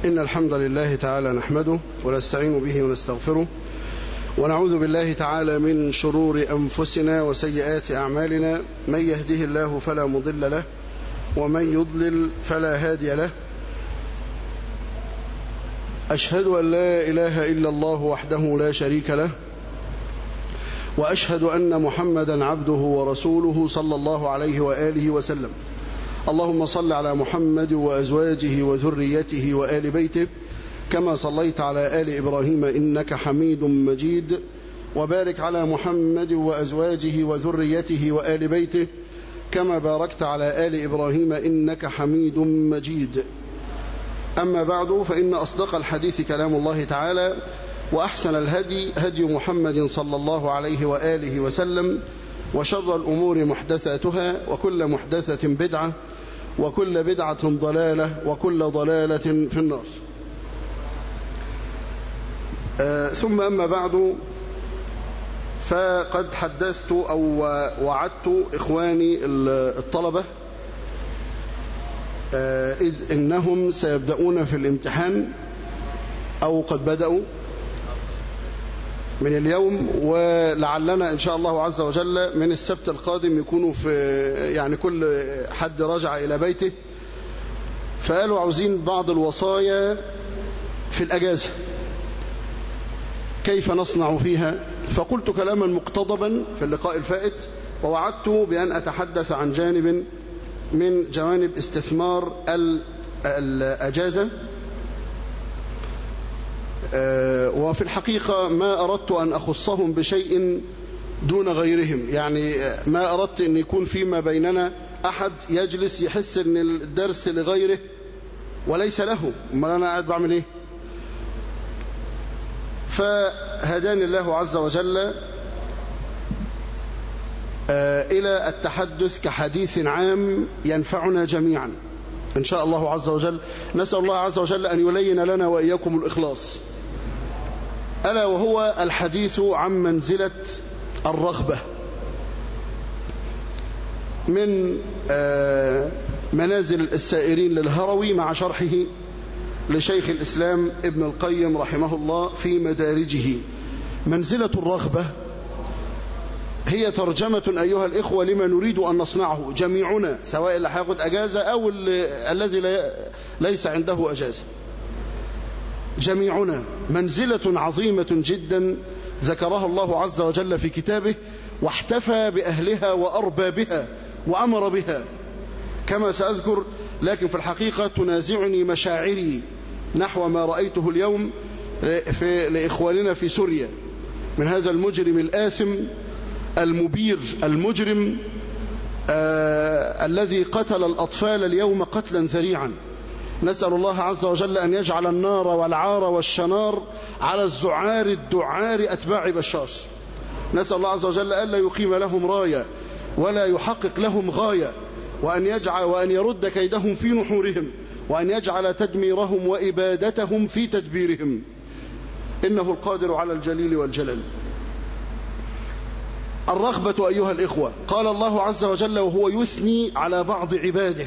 إن الحمد لله تعالى نحمده ونستعين به ونستغفره ونعوذ بالله تعالى من شرور أنفسنا وسيئات أعمالنا. من يهده الله فلا مضل له ومن يضلل فلا هادي له. أشهد أن لا إله إلا الله وحده لا شريك له، وأشهد أن محمدا عبده ورسوله صلى الله عليه وآله وسلم. اللهم صل على محمد وأزواجه وذريته وآل بيته كما صليت على آل إبراهيم إنك حميد مجيد، وبارك على محمد وأزواجه وذريته وآل بيته كما باركت على آل إبراهيم إنك حميد مجيد. أما بعد، فإن أصدق الحديث كلام الله تعالى، وأحسن الهدي هدي محمد صلى الله عليه وآله وسلم، وشر الأمور محدثاتها، وكل محدثة بدعة، وكل بدعة ضلالة، وكل ضلالة في النار. ثم أما بعد، فقد حدثت أو وعدت إخواني الطلبة إذ إنهم سيبدأون في الامتحان أو قد بدأوا من اليوم، ولعلنا إن شاء الله عز وجل من السبت القادم يكونوا في يعني كل حد رجع إلى بيته. فقالوا عاوزين بعض الوصايا في الأجازة كيف نصنع فيها، فقلت كلاما مقتضبا في اللقاء الفائت، ووعدت بأن أتحدث عن جانب من جوانب استثمار الأجازة. وفي الحقيقة ما أردت أن أخصهم بشيء دون غيرهم، يعني ما أردت أن يكون فيما بيننا أحد يجلس يحس أن الدرس لغيره وليس له، ما أنا قاعد بعمل إيه؟ فهداني الله عز وجل إلى التحدث كحديث عام ينفعنا جميعا إن شاء الله عز وجل. نسأل الله عز وجل أن يلين لنا وإياكم الإخلاص، ألا وهو الحديث عن منزلة الرغبة من منازل السائرين للهروي مع شرحه لشيخ الإسلام ابن القيم رحمه الله في مدارجه. منزلة الرغبة هي ترجمة أيها الإخوة لما نريد أن نصنعه جميعنا، سواء اللي هياخد أجازة أو الذي ليس عنده أجازة. جميعنا منزلة عظيمة جدا ذكرها الله عز وجل في كتابه، واحتفى بأهلها وأربابها وأمر بها كما سأذكر. لكن في الحقيقة تنازعني مشاعري نحو ما رأيته اليوم لإخواننا في سوريا من هذا المجرم الآثم المبير المجرم الذي قتل الأطفال اليوم قتلا ذريعا. نسأل الله عز وجل أن يجعل النار والعار والشنار على الزعار الدعار أتباع بشار. نسأل الله عز وجل ألا يقيم لهم راية ولا يحقق لهم غاية، وأن يرد كيدهم في نحورهم، وأن يجعل تدميرهم وإبادتهم في تدبيرهم، إنه القادر على الجليل والجلال. الرغبة أيها الإخوة، قال الله عز وجل وهو يثني على بعض عباده،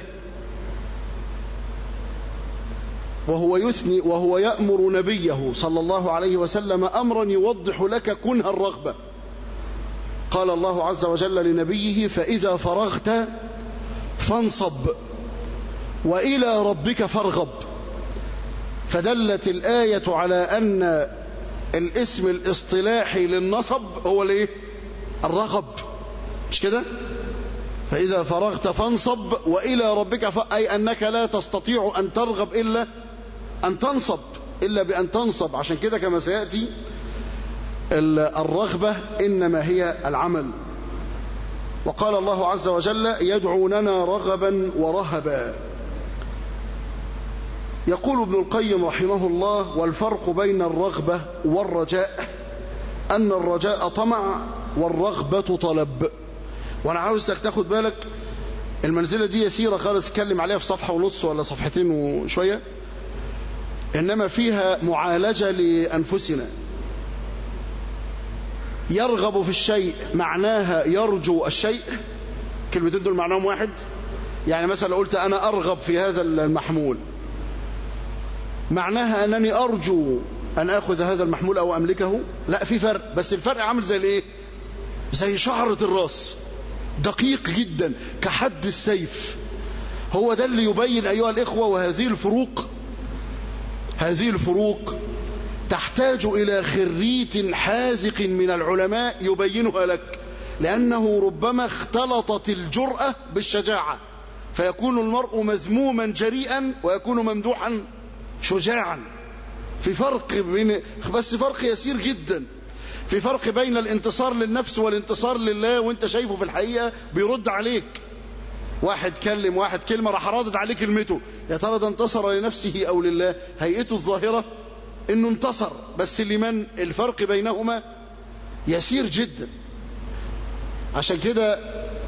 وهو يأمر نبيه صلى الله عليه وسلم أمرا يوضح لك كنه الرغبة. قال الله عز وجل لنبيه فإذا فرغت فانصب وإلى ربك فارغب. فدلت الآية على أن الاسم الاصطلاحي للنصب هو الايه؟ الرغب، مش كده؟ فإذا فرغت فانصب وإلى ربك أي أنك لا تستطيع أن ترغب إلا أن تنصب، إلا بأن تنصب. عشان كده كما سيأتي الرغبة إنما هي العمل. وقال الله عز وجل يدعوننا رغبا ورهبا. يقول ابن القيم رحمه الله والفرق بين الرغبة والرجاء أن الرجاء طمع والرغبة طلب. وأنا عاوزك تاخد بالك المنزلة دي يسيرة خالص، اتكلم عليها في صفحة ونص ولا صفحتين وشوية، إنما فيها معالجة لأنفسنا. يرغب في الشيء معناها يرجو الشيء، كلمتين دول معناهم واحد. يعني مثلا قلت أنا أرغب في هذا المحمول، معناها أنني أرجو أن أخذ هذا المحمول أو أملكه؟ لا، في فرق، بس الفرق عامل زي الإيه؟ زي شعرة الرأس، دقيق جدا كحد السيف. هو ده اللي يبين أيها الإخوة. وهذه الفروق تحتاج إلى خريت حاذق من العلماء يبينها لك، لأنه ربما اختلطت الجرأة بالشجاعة، فيكون المرء مذموما جريئا ويكون ممدوحا شجاعا. في فرق بس فرق يسير جدا. في فرق بين الانتصار للنفس والانتصار لله، وانت شايفه في الحقيقة بيرد عليك. واحد كلم واحد كلمة راح رادد عليه كلمته، يا ترى ده انتصر لنفسه أو لله؟ هيئته الظاهرة انه انتصر، بس لمن؟ الفرق بينهما يسير جدا. عشان كده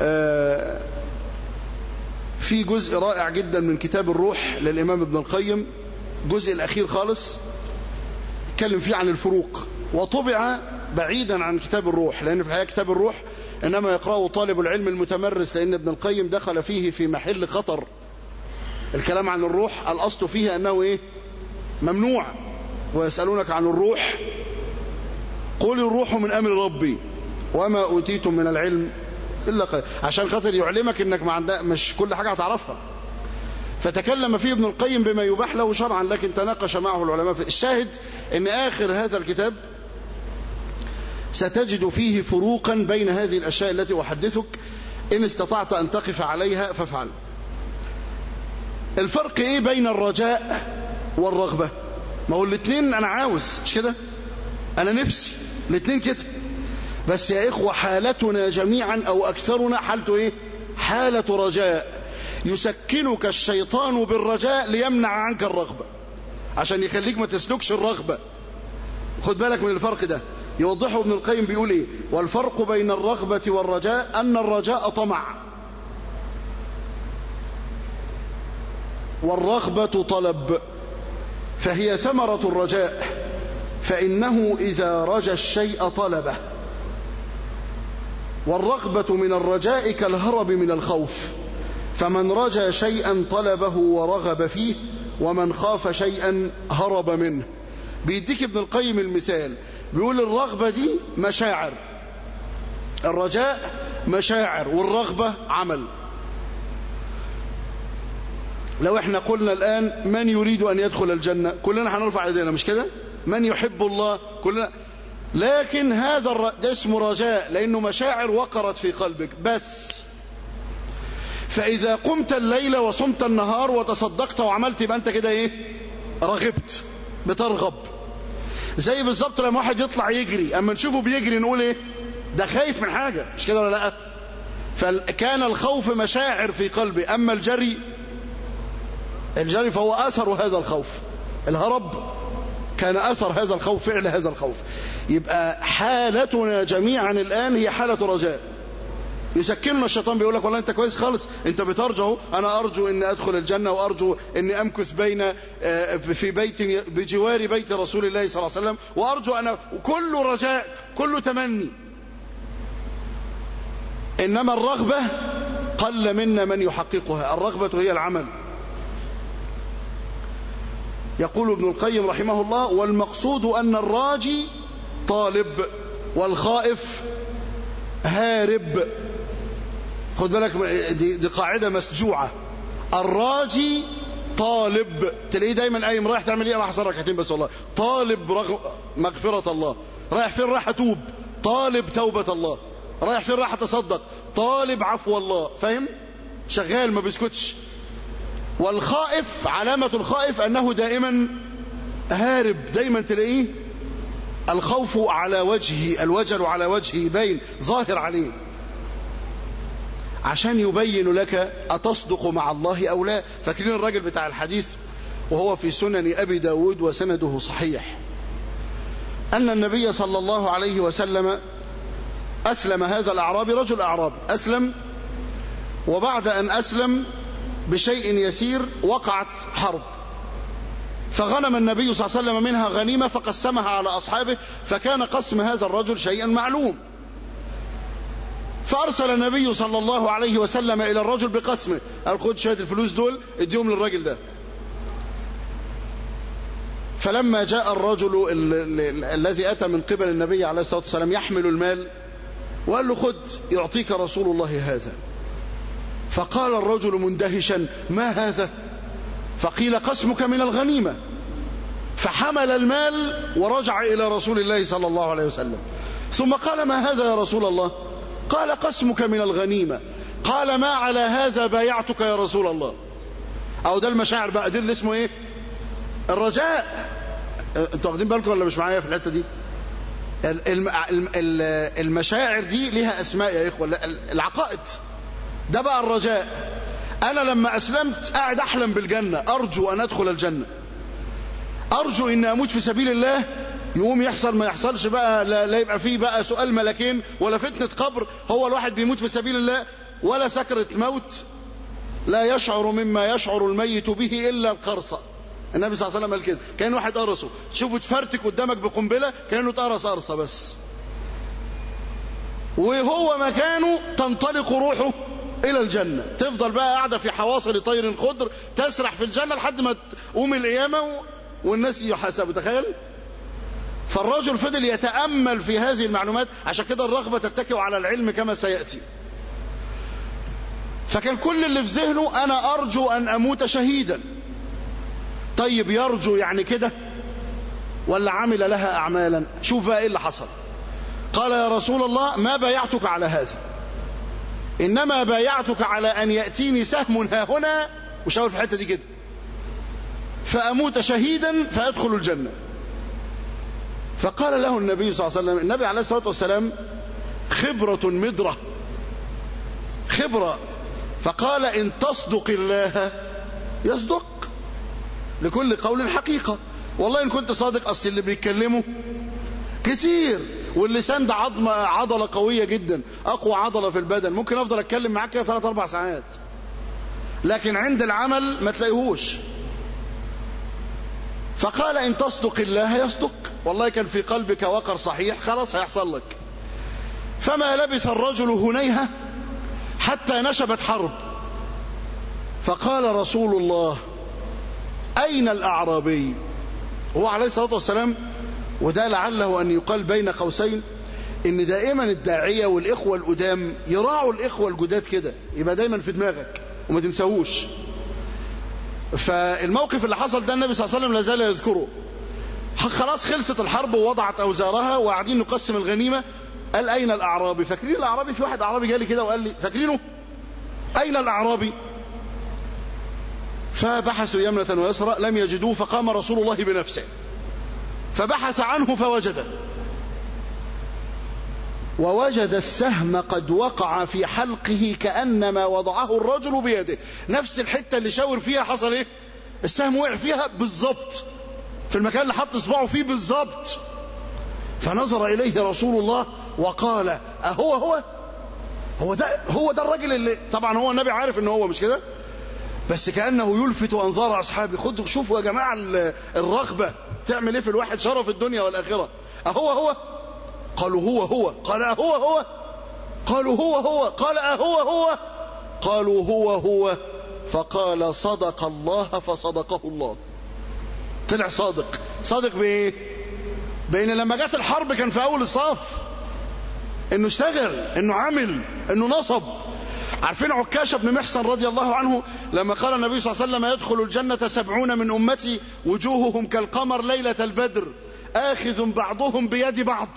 في جزء رائع جدا من كتاب الروح للإمام ابن القيم، الجزء الأخير خالص، اتكلم فيه عن الفروق، وطبع بعيدا عن كتاب الروح، لأن في الحقيقة كتاب الروح إنما يقرأه طالب العلم المتمرس، لأن ابن القيم دخل فيه في محل خطر. الكلام عن الروح الأصل فيه أنه إيه؟ ممنوع. ويسألونك عن الروح قل الروح من أمر ربي وما أوتيتم من العلم إلا قليل، عشان خاطر يعلمك إنك مش كل حاجة هتعرفها. فتكلم فيه ابن القيم بما يباح له شرعا، لكن تناقش معه العلماء في الشاهد إن آخر هذا الكتاب ستجد فيه فروقا بين هذه الأشياء التي أحدثك، إن استطعت أن تقف عليها فافعل. الفرق إيه بين الرجاء والرغبة؟ ما هو الاثنين أنا عاوز، مش كده؟ أنا نفسي الاثنين كده، بس يا إخوة حالتنا جميعا أو أكثرنا حالته إيه؟ حالة رجاء. يسكنك الشيطان بالرجاء ليمنع عنك الرغبة، عشان يخليك ما تسلكش الرغبة. خد بالك من الفرق ده، يوضحه ابن القيم بيقول إيه؟ والفرق بين الرغبة والرجاء أن الرجاء طمع، والرغبة طلب، فهي ثمرة الرجاء، فإنه إذا رجى الشيء طلبه. والرغبة من الرجاء كالهرب من الخوف، فمن رجى شيئا طلبه ورغب فيه، ومن خاف شيئا هرب منه. بيديك ابن القيم المثال، بيقول الرغبة دي مشاعر، الرجاء مشاعر، والرغبة عمل. لو احنا قلنا الآن من يريد أن يدخل الجنة، كلنا هنرفع ايدينا، مش كده؟ من يحب الله، كلنا. لكن هذا ده اسمه رجاء، لأنه مشاعر وقرت في قلبك بس. فإذا قمت الليل وصمت النهار وتصدقت وعملت، يبقى أنت كده إيه؟ رغبت، بترغب. زي بالظبط لما واحد يطلع يجري، أما نشوفه بيجري نقول إيه؟ ده خايف من حاجة، مش كده ولا لأ؟ فكان الخوف مشاعر في قلبي. أما الجري فهو أثر هذا الخوف. الهرب كان أثر هذا الخوف، فعل هذا الخوف. يبقى حالتنا جميعا الآن هي حالة رجاء. يسكننا الشيطان، بيقول لك والله أنت كويس خالص، أنت بترجو، أنا أرجو أن أدخل الجنة، وأرجو أن أمكث في بيت بجوار بيت رسول الله صلى الله عليه وسلم، وأرجو أنا، كل رجاء، كل تمني. إنما الرغبة قل منا من يحققها. الرغبة هي العمل. يقول ابن القيم رحمه الله: والمقصود أن الراجي طالب والخائف هارب. خد بالك، دي قاعدة مسجوعة. الراجي طالب، تلاقيه دايما قايم رايح تعمل ايه؟ راح اصلي ركعتين بس، والله طالب مغفرة الله. رايح فين؟ رايح اتوب، طالب توبة الله. رايح فين؟ رايح اتصدق، طالب عفو الله. فاهم؟ شغال ما بيسكتش. والخائف، علامة الخائف أنه دائما هارب، دائما تلاقيه الخوف على وجهه، الوجل على وجهه باين ظاهر عليه، عشان يبين لك أتصدق مع الله أو لا. فاكرين الراجل بتاع الحديث وهو في سنن أبي داود وسنده صحيح، أن النبي صلى الله عليه وسلم أسلم هذا الأعرابي، رجل أعرابي أسلم، وبعد أن أسلم بشيء يسير وقعت حرب، فغنم النبي صلى الله عليه وسلم منها غنيمة فقسمها على أصحابه، فكان قسم هذا الرجل شيئا معلوم. فأرسل النبي صلى الله عليه وسلم إلى الرجل بقسمه، قال خد شوية الفلوس دول اديهم للراجل ده. فلما جاء الرجل الذي أتى من قبل النبي عليه الصلاة والسلام يحمل المال وقال له خذ يعطيك رسول الله هذا. فقال الرجل مندهشا ما هذا؟ فقيل قسمك من الغنيمة. فحمل المال ورجع إلى رسول الله صلى الله عليه وسلم، ثم قال ما هذا يا رسول الله؟ قال قسمك من الغنيمة. قال ما على هذا بايعتك يا رسول الله. أو ده المشاعر بقى، دي اللي اسمه ايه؟ الرجاء. انتوا واخدين بالكم ولا مش معايا في الحتة دي؟ المشاعر دي ليها أسماء يا إخوة، العقائد. ده بقى الرجاء. أنا لما أسلمت قاعد أحلم بالجنة، أرجو أن أدخل الجنة، أرجو أن أموت في سبيل الله. يقوم يحصل ما يحصلش بقى، لا يبقى فيه بقى سؤال ملكين ولا فتنة قبر، هو الواحد بيموت في سبيل الله، ولا سكرة موت، لا يشعر مما يشعر الميت به إلا القرصة. النبي صلى الله عليه وسلم قال كده، كان واحد قرصه تشوفه تفرتك قدامك بقنبلة كأنه اتقرص قرصة بس، وهو مكانه تنطلق روحه إلى الجنة، تفضل بقى قاعدة في حواصل طير خضر تسرح في الجنة لحد ما تقوم القيامة والناس يحاسبوا. تخيل. فالرجل فضل يتأمل في هذه المعلومات، عشان كده الرغبة تتكئ على العلم كما سيأتي. فكان كل اللي في ذهنه أنا أرجو أن أموت شهيدا. طيب يرجو يعني كده ولا عمل لها أعمالا؟ شوف بقى إيه اللي حصل. قال يا رسول الله ما بايعتك على هذا، إنما بايعتك على أن يأتيني سهم ها هنا، وشاور في الحتة دي كده، فأموت شهيدا فأدخل الجنة. فقال له النبي صلى الله عليه وسلم، النبي عليه الصلاة والسلام خبرة مدرة، خبرة، فقال إن تصدق الله يصدق، لكل قول حقيقة. والله إن كنت صادق، أصل اللي بيتكلموا كتير، واللسان ده عضلة قوية جدا، أقوى عضلة في البدن، ممكن أفضل أتكلم معاك كده 3-4 ساعات، لكن عند العمل ما تلاقيهوش. فقال إن تصدق الله يصدق، والله كان في قلبك وقر صحيح، خلاص هيحصل لك. فما لبث الرجل هنيهة حتى نشبت حرب. فقال رسول الله أين الأعرابي؟ هو عليه الصلاة والسلام، وده لعله أن يقال بين قوسين، إن دائما الداعية والإخوة القدام يراعوا الإخوة الجداد كده، يبقى دايما في دماغك وما تنسووش. فالموقف اللي حصل ده النبي صلى الله عليه وسلم لا زال يذكره. خلاص خلصت الحرب ووضعت أوزارها وقاعدين نقسم الغنيمة. قال أين الأعرابي؟ فاكرين الأعرابي؟ في واحد أعرابي جالي كده وقال لي فاكرينه؟ أين الأعرابي؟ فبحثوا يمنة ويسرى لم يجدوه، فقام رسول الله بنفسه فبحث عنه فوجده، ووجد السهم قد وقع في حلقه كأنما وضعه الرجل بيده. نفس الحتة اللي شاور فيها حصل ايه؟ السهم وقع فيها بالضبط، في المكان اللي حط اصبعه فيه بالضبط. فنظر إليه رسول الله وقال هو ده الرجل اللي، طبعا هو النبي عارف ان هو مش كده، بس كأنه يلفت أنظار أصحابه. خدوا شوفوا يا جماعة الرغبة تعمل ايه في الواحد، شرف الدنيا والآخرة. هو قالوا هو قال هو قالوا هو قال هو قالوا هو فقال صدق الله فصدقه الله. طلع صادق بايه؟ بين لما جت الحرب كان في اول الصف، انه اشتغل، انه عمل، انه نصب. عارفين عكاشة بن محصن رضي الله عنه لما قال النبي صلى الله عليه وسلم يدخل الجنة 70 من أمتي وجوههم كالقمر ليلة البدر آخذ بعضهم بيد بعض.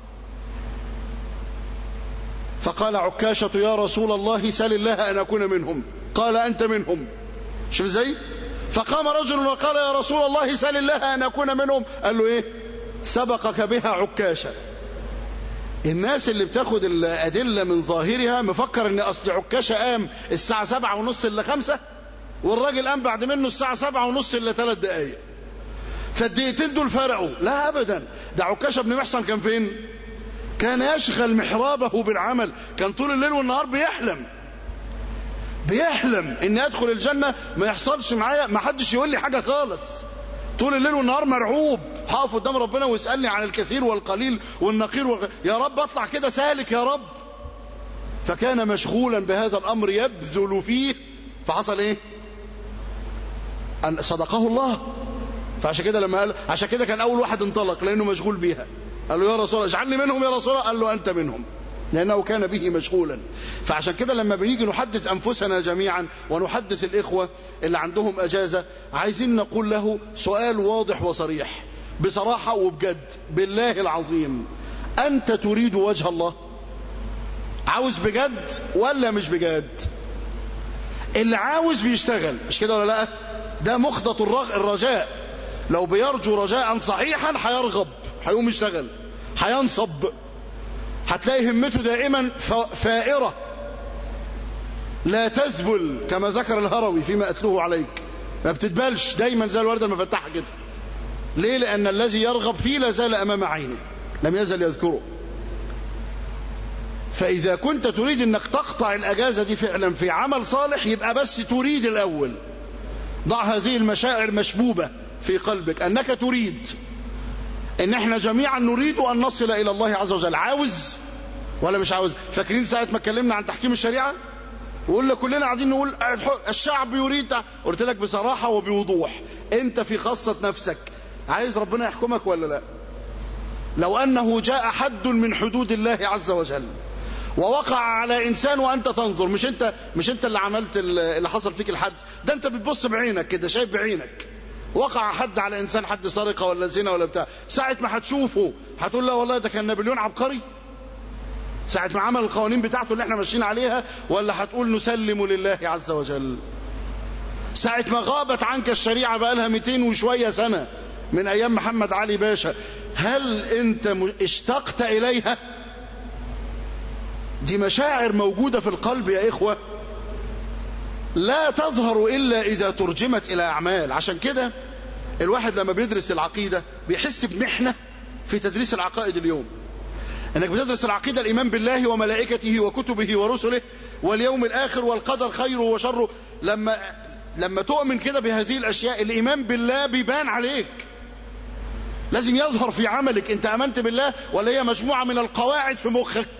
فقال عكاشة يا رسول الله سل الله أن أكون منهم. قال أنت منهم. شوف ازاي؟ فقام رجل وقال يا رسول الله سل الله أن أكون منهم. قال له ايه؟ سبقك بها عكاشة. الناس اللي بتاخد الأدلة من ظاهرها مفكر ان اصل عكاشة قام الساعة 7:30 إلا 5 والراجل قام بعد منه الساعة 7:30 إلا 3 دقايق، فالدقيقتين دول فرقوا. لا أبدا، ده عكاشة بن محصن كان فين؟ كان يشغل محرابه بالعمل، كان طول الليل والنهار بيحلم ان ادخل الجنة، ما يحصلش معايا، ما حدش يقول لي حاجة خالص، طول الليل والنهار مرعوب، هقف قدام ربنا ويسألني عن الكثير والقليل والنقير يا رب اطلع كده سالك يا رب. فكان مشغولا بهذا الأمر يبذل فيه. فحصل ايه؟ أن صدقه الله. فعشان كده لما قال، عشان كده كان أول واحد انطلق لأنه مشغول بيها. قال له يا رسول الله اجعلني منهم يا رسول الله، قال له أنت منهم، لأنه كان به مشغولا. فعشان كده لما بنيجي نحدث أنفسنا جميعا ونحدث الإخوة اللي عندهم أجازة، عايزين نقول له سؤال واضح وصريح بصراحة وبجد، بالله العظيم أنت تريد وجه الله؟ عاوز بجد ولا مش بجد؟ اللي عاوز بيشتغل، مش كده ولا لا؟ ده مخضط الرجاء، لو بيرجو رجاء صحيحا هيرغب، هيقوم يشتغل، هينصب، هتلاقي همته دائما فائرة لا تذبل، كما ذكر الهروي فيما أتلوه عليك، ما بتدبلش، دايما زي الوردة المفتحة كده. ليه؟ لأن الذي يرغب فيه لا زال أمام عينه، لم يزل يذكره. فإذا كنت تريد أنك تقطع الأجازة دي فعلا في عمل صالح، يبقى بس تريد الأول، ضع هذه المشاعر مشبوبة في قلبك أنك تريد، ان احنا جميعا نريد ان نصل الى الله عز وجل. عاوز ولا مش عاوز؟ فاكرين ساعة ما اتكلمنا عن تحكيم الشريعة وقلنا كلنا قاعدين نقول الشعب يريد، قلت لك بصراحة وبوضوح، انت في خاصة نفسك عايز ربنا يحكمك ولا لا؟ لو انه جاء حد من حدود الله عز وجل ووقع على انسان وانت تنظر، مش انت اللي عملت اللي حصل فيك الحد ده، انت بتبص بعينك كده، شايف بعينك وقع حد على انسان، حد سرقه ولا زنا ولا بتاع، ساعه ما هتشوفه هتقول لا والله ده كان نابليون عبقري ساعه ما عمل القوانين بتاعته اللي احنا ماشيين عليها، ولا هتقول نسلم لله عز وجل؟ ساعه ما غابت عنك الشريعه بقى لها 200 وشويه سنه من ايام محمد علي باشا، هل انت اشتقت اليها؟ دي مشاعر موجوده في القلب يا اخوه، لا تظهر إلا إذا ترجمت إلى أعمال. عشان كده الواحد لما بيدرس العقيدة بيحس بمحنة في تدريس العقائد اليوم، انك بتدرس العقيدة، الإيمان بالله وملائكته وكتبه ورسله واليوم الآخر والقدر خيره وشره. لما تؤمن كده بهذه الأشياء، الإيمان بالله بيبان عليك، لازم يظهر في عملك. انت أمنت بالله ولا هي مجموعة من القواعد في مخك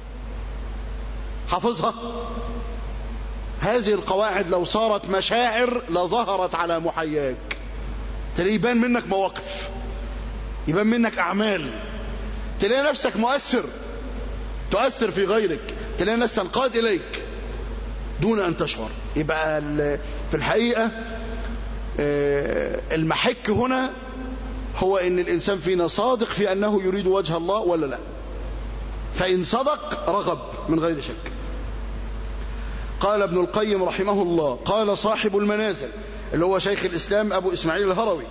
حافظها؟ هذه القواعد لو صارت مشاعر لظهرت على محياك، تلاقي يبان منك مواقف، يبان منك أعمال، تلاقي نفسك مؤثر، تؤثر في غيرك، تلاقي الناس تنقاد إليك دون أن تشعر. يبقى في الحقيقة المحك هنا هو أن الإنسان فينا صادق في أنه يريد وجه الله ولا لا. فإن صدق رغب من غير شك. قال ابن القيم رحمه الله، قال صاحب المنازل اللي هو شيخ الإسلام أبو إسماعيل الهروي،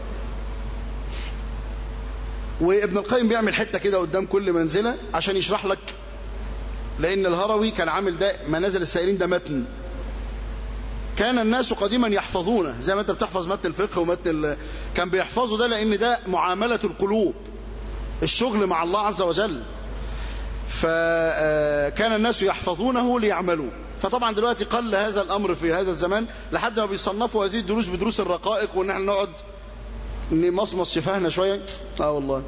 وابن القيم بيعمل حتة كده قدام كل منزلة عشان يشرح لك، لأن الهروي كان عامل ده منازل السائرين ده متن كان الناس قديما يحفظونه، زي ما انت بتحفظ متن الفقه ومتن كان بيحفظوا ده، لأن ده معاملة القلوب، الشغل مع الله عز وجل. فكان الناس يحفظونه ليعملوا. فطبعا دلوقتي قل هذا الأمر في هذا الزمان، لحد ما بيصنفوا هذه الدروس بدروس الرقائق، وان احنا نقعد نمصمص شفاهنا شوية. والله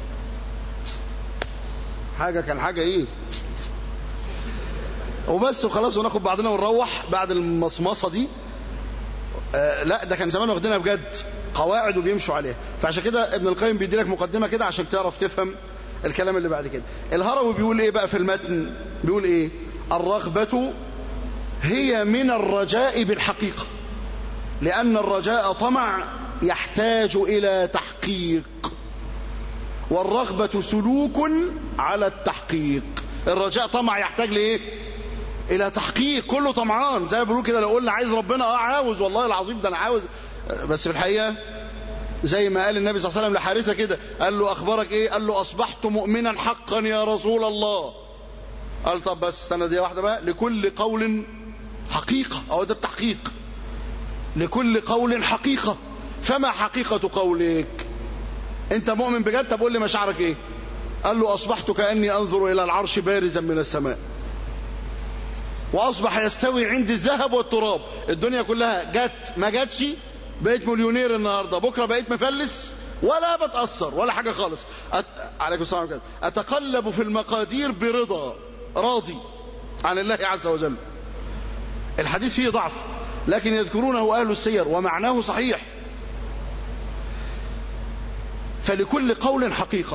حاجة ايه وبس وخلاص، وناخد بعضنا ونروح بعد المصمصة دي. لا، ده كان زمان واخدينها بجد قواعد وبيمشوا عليها. فعشان كده ابن القيم بيدي لك مقدمة كده عشان تعرف تفهم الكلام اللي بعد كده. الهروي بيقول ايه بقى في المتن؟ بيقول ايه؟ الرغبة هي من الرجاء بالحقيقة، لأن الرجاء طمع يحتاج إلى تحقيق، والرغبة سلوك على التحقيق. الرجاء طمع يحتاج لإيه؟ إلى تحقيق، كله طمعان زي ما بيقولوا كده. لو قلنا عايز ربنا عاوز، والله العظيم ده أنا عاوز، بس في الحقيقة زي ما قال النبي صلى الله عليه وسلم لحارثة كده، قال له أخبارك إيه؟ قال له أصبحت مؤمنا حقا يا رسول الله. قال طب بس استنى دي واحدة بقى، لكل قول حقيقة، أو ده التحقيق، لكل قول حقيقة. فما حقيقة قولك؟ أنت مؤمن بجد؟ طب قول لي مشاعرك إيه؟ قال له أصبحت كأني أنظر إلى العرش بارزا من السماء، وأصبح يستوي عندي الذهب والتراب. الدنيا كلها جت ما جتش، بقيت مليونير النهاردة، بكرة بقيت مفلس، ولا بتأثر ولا حاجة خالص. عليكم السلام عليكم. أتقلب في المقادير برضا، راضي عن الله عز وجل. الحديث فيه ضعف، لكن يذكرونه أهل السير ومعناه صحيح. فلكل قول حقيقة.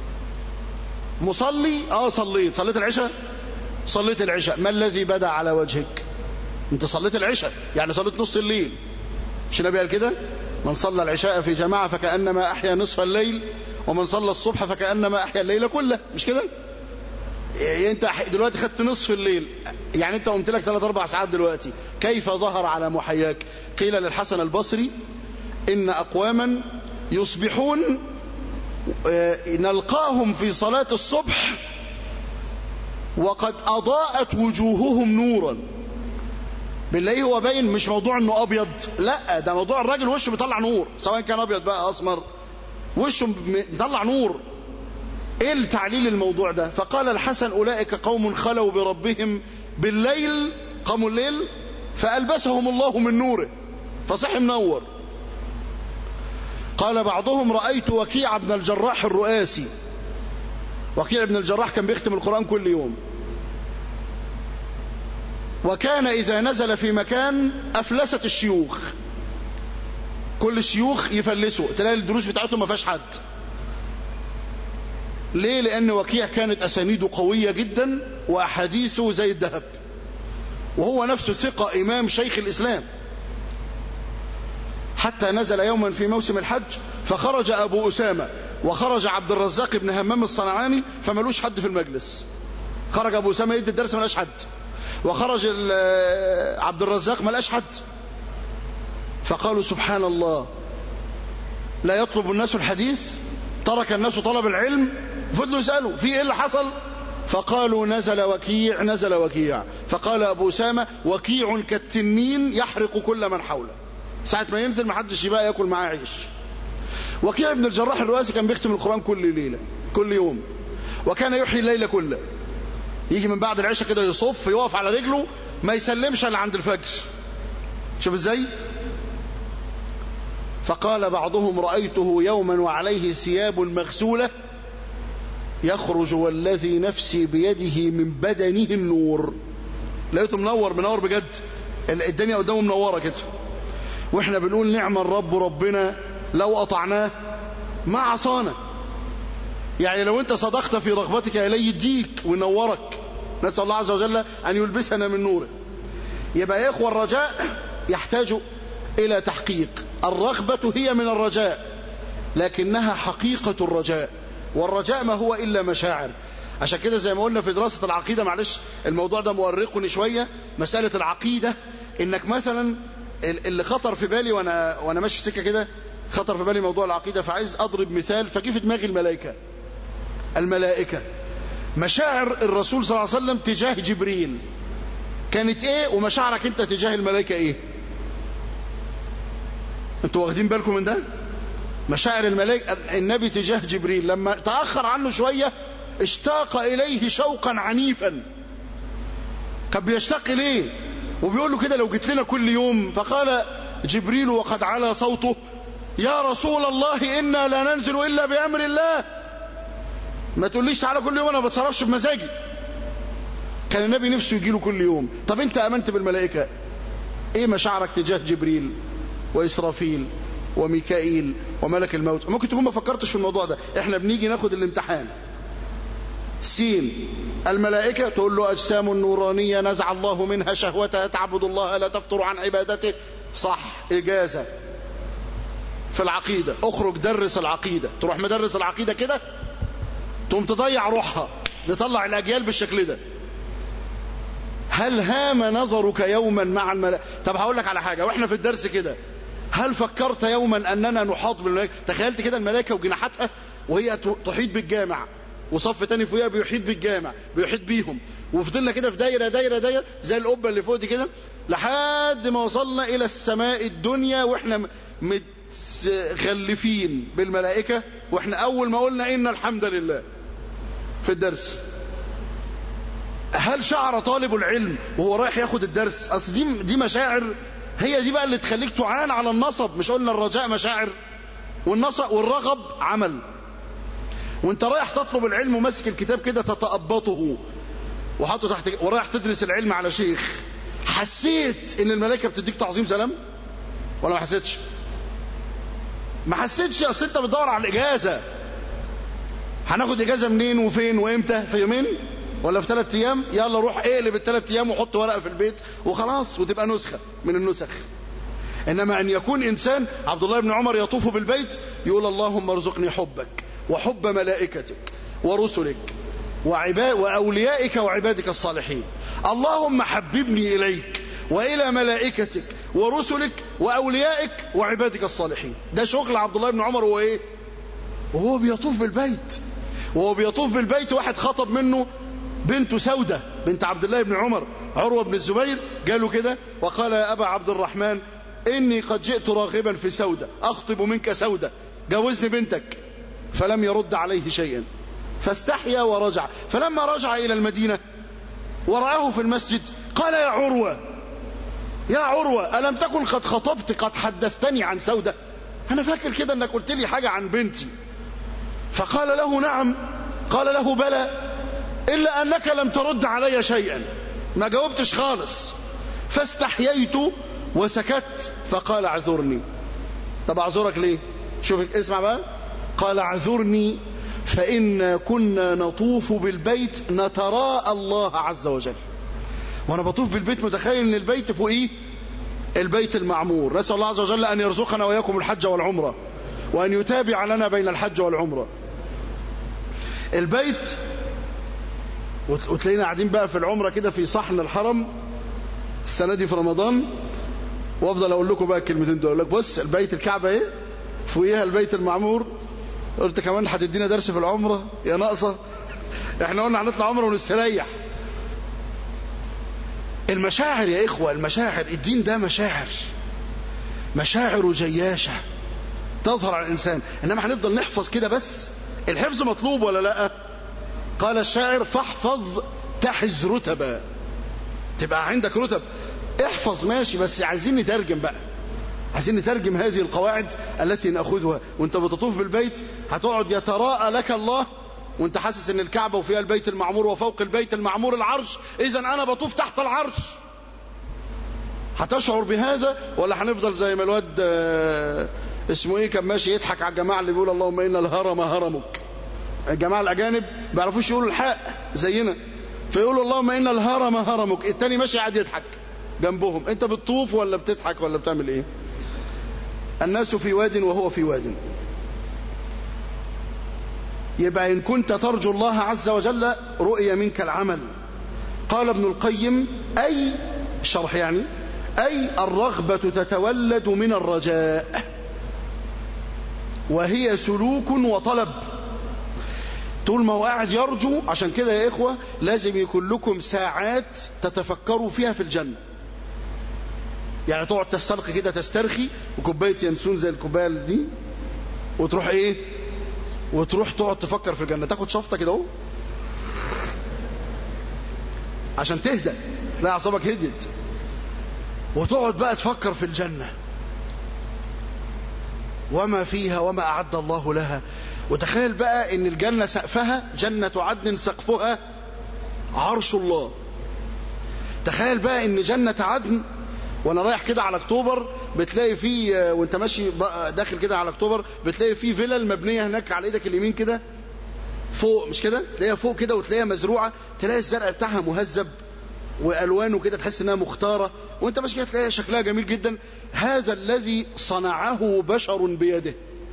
مصلي صليت العشاء، صليت العشاء، ما الذي بدا على وجهك؟ انت صليت العشاء يعني صليت نص الليل، مش النبي قال كده؟ من صلى العشاء في جماعة فكأنما أحيا نصف الليل، ومن صلى الصبح فكأنما أحيا الليل كله، مش كده؟ انت دلوقتي خدت نصف الليل، يعني انت قمت لك 3-4 ساعات دلوقتي، كيف ظهر على محياك؟ قيل للحسن البصري إن أقواما يصبحون نلقاهم في صلاة الصبح وقد أضاءت وجوههم نورا. بالله هو باين، مش موضوع انه ابيض، لا، ده موضوع الراجل وشه بيطلع نور، سواء كان ابيض بقى اسمر، وشه بيطلع نور. ايه التعليل الموضوع ده؟ فقال الحسن اولئك قوم خلوا بربهم بالليل، قاموا الليل فألبسهم الله من نوره فصح منور. قال بعضهم رأيت وكيع بن الجراح الرؤاسي. وكيع بن الجراح كان بيختم القرآن كل يوم، وكان إذا نزل في مكان أفلست الشيوخ، كل الشيوخ يفلسوا، تلاقي الدروس بتاعتهم ما فيهاش حد. ليه؟ لأن وكيع كانت أسانيده قوية جدا وأحاديثه زي الذهب، وهو نفسه ثقة إمام شيخ الإسلام. حتى نزل يوما في موسم الحج فخرج أبو أسامة وخرج عبد الرزاق بن همام الصنعاني فملوش حد في المجلس. خرج أبو أسامة يدي الدرس ملاش حد، وخرج عبد الرزاق ملاش حد. فقالوا سبحان الله، لا يطلب الناس الحديث، ترك الناس طلب العلم، فضلوا يسألوا في ايه اللي حصل؟ فقالوا نزل وكيع نزل وكيع. فقال أبو أسامة وكيع كالتنين يحرق كل من حوله، ساعة ما ينزل ما حدش يبقى ياكل معاه عيش. وكيع بن الجراح الرؤاسي كان بيختم القرآن كل ليلة كل يوم، وكان يحيي الليل كله، يجي من بعد العشاء كده يصف، يقف على رجله ما يسلمش الا عند الفجر. شوف ازاي. فقال بعضهم رأيته يوما وعليه ثياب مغسولة يخرج والذي نفسي بيده من بدنه النور. لقيته منور بجد، الدنيا قدامه منورة كده. واحنا بنقول نعم الرب ربنا لو أطعناه ما عصانا. يعني لو انت صدقت في رغبتك إليه يديك وينورك. نسأل الله عز وجل أن يلبسنا من نوره. يبقى يا إخوة الرجاء يحتاج إلى تحقيق. الرغبة هي من الرجاء لكنها حقيقة الرجاء، والرجاء ما هو إلا مشاعر. عشان كده زي ما قلنا في دراسة العقيدة، معلش الموضوع ده مؤرقني شوية، مسألة العقيدة، إنك مثلا اللي خطر في بالي وأنا ماشي في سكة كده، خطر في بالي موضوع العقيدة، فعايز أضرب مثال، فجي في دماغي الملائكة. مشاعر الرسول صلى الله عليه وسلم تجاه جبريل كانت ايه، ومشاعرك انت تجاه الملائكة ايه؟ انتوا واخدين بالكم من ده؟ مشاعر الملائكة النبي تجاه جبريل لما تأخر عنه شوية اشتاق إليه شوقا عنيفا. كان بيشتاق إليه وبيقول له كده لو جيت لنا كل يوم. فقال جبريل وقد علا صوته يا رسول الله إنا لا ننزل إلا بأمر الله، ما تقوليش تعالى كل يوم، أنا ما بتصرفش بمزاجي. كان النبي نفسه يجي له كل يوم. طب أنت أمنت بالملائكة، إيه مشاعرك تجاه جبريل وإسرافيل وميكائيل وملك الموت؟ ممكن تكون ما فكرتش في الموضوع ده. احنا بنيجي ناخد الامتحان سين الملائكة، تقول له أجسام نورانية نزع الله منها شهوتها تعبد الله لا تفتر عن عبادته. صح، إجازة. في العقيدة اخرج درس العقيدة، تروح مدرس العقيدة كده تقوم تضيع روحها، نطلع الأجيال بالشكل ده. هل هام نظرك يوما مع الملائكة؟ طب هقول لك على حاجة، واحنا في الدرس كده، هل فكرت يوما أننا نحاط بالملائكة؟ تخيلت كده الملائكة وجناحاتها وهي تحيط بالجامع، وصف تاني فوقها بيحيط بالجامع بيحيط بيهم، وفضلنا كده في دايرة دايرة دايرة زي القبة اللي فوق دي كده، لحد ما وصلنا إلى السماء الدنيا وإحنا متغلفين بالملائكة. وإحنا أول ما قلنا إن الحمد لله في الدرس، هل شعر طالب العلم وهو رايح ياخد الدرس؟ أصل دي مشاعر، هي دي بقى اللي تخليك تعان على النصب. مش قلنا الرجاء مشاعر والنصب والرغب عمل؟ وانت رايح تطلب العلم وماسك الكتاب كده تتأبطه وحطه تحت ورايح تدرس العلم على شيخ، حسيت ان الملائكة بتديك تعظيم سلام ولا ما حسيتش؟ ما حسيتش، اصل انت بتدور على الاجازه. هناخد اجازه منين وفين وامتى؟ في يومين ولا في 3 ايام؟ يلا روح اقلب ال3 ايام وحط ورقه في البيت وخلاص، وتبقى نسخه من النسخ. انما ان يكون انسان، عبد الله بن عمر يطوف بالبيت يقول اللهم ارزقني حبك وحب ملائكتك ورسلك واوليائك وعبادك الصالحين، اللهم حببني اليك والى ملائكتك ورسلك واوليائك وعبادك الصالحين. ده شغل عبد الله بن عمر. هو ايه؟ وهو بيطوف بالبيت. وهو بيطوف بالبيت واحد خطب منه بنته سودة بنت عبد الله بن عمر، عروة بن الزبير، قالوا كده وقال يا أبا عبد الرحمن إني قد جئت راغبا في سودة، أخطب منك سودة، جوزني بنتك. فلم يرد عليه شيئا فاستحيا ورجع. فلما رجع إلى المدينة ورآه في المسجد قال يا عروة يا عروة ألم تكن قد خطبت قد حدثتني عن سودة؟ أنا فاكر كده أنك قلت لي حاجة عن بنتي. فقال له نعم. قال له بلى، إلا أنك لم ترد علي شيئا، ما جاوبتش خالص. فاستحييت وسكت. فقال اعذرني. طب اعذرك ليه؟ شوف اسمع بقى. قال اعذرني فإن كنا نطوف بالبيت نتراءى الله عز وجل. وانا بطوف بالبيت متخيل ان البيت فوق ايه؟ البيت المعمور. نسأل الله عز وجل أن يرزقنا وإياكم الحج والعمرة، وأن يتابع لنا بين الحج والعمرة. البيت، وتلاقينا قاعدين بقى في العمرة كده في صحن الحرم السنة دي في رمضان، وافضل اقول لكم بقى الكلمتين دول. اقول لك بص البيت الكعبة ايه، فوقيها البيت المعمور. قلت كمان هتدينا درس في العمرة يا ناقصة؟ احنا قلنا هنطلع عمرة ونستريح. المشاعر يا إخوة، المشاعر، الدين ده مشاعر جياشة تظهر على الإنسان. إنما هنفضل نحفظ كده بس. الحفظ مطلوب ولا لا؟ قال الشاعر فاحفظ تحز رتبا. تبقى عندك رتب، احفظ ماشي، بس عايزين نترجم بقى، عايزين نترجم هذه القواعد التي نأخذها. وانت بتطوف بالبيت هتقعد يتراءى لك الله وانت حاسس ان الكعبة وفيها البيت المعمور، وفوق البيت المعمور العرش، اذا انا بطوف تحت العرش. هتشعر بهذا ولا هنفضل زي ما الواد اسمه ايه كان ماشي يضحك على الجماعة اللي بيقول اللهم ان الهرم هرمك؟ الجماعة الاجانب ما بيعرفوش يقولوا الحق زينا، فيقولوا اللهم ان الهرم هرمك، التاني ماشي قاعد يضحك جنبهم. انت بتطوف ولا بتضحك ولا بتعمل ايه؟ الناس في واد وهو في واد. يبقى إن كنت ترجو الله عز وجل رؤي منك العمل. قال ابن القيم أي شرح يعني أي الرغبة تتولد من الرجاء، وهي سلوك وطلب. طول ما هو قاعد يرجو. عشان كده يا إخوة لازم يكون لكم ساعات تتفكروا فيها في الجنة. يعني تقعد تستلقي كده، تسترخي وكوباية ينسون زي الكوباية دي، وتروح ايه، وتروح تقعد تفكر في الجنة، تاخد شفطة كده اهو عشان تهدى، تلاقي اعصابك هديت، وتقعد بقى تفكر في الجنة وما فيها وما أعد الله لها. وتخيل بقى ان الجنة سقفها جنة عدن، سقفها عرش الله. تخيل بقى ان جنة عدن، وانا رايح كده على اكتوبر بتلاقي فيه، وانت ماشي داخل كده على اكتوبر بتلاقي فيه فيلل مبنيه هناك على ايدك اليمين كده فوق، مش كده؟ تلاقيها فوق كده وتلاقيها مزروعه، تلاقي الزرع بتاعها مهذب والوانه كده تحس انها مختاره، وانت ماشي كده تلاقي شكلها جميل جدا. هذا الذي صنعه بشر بيده،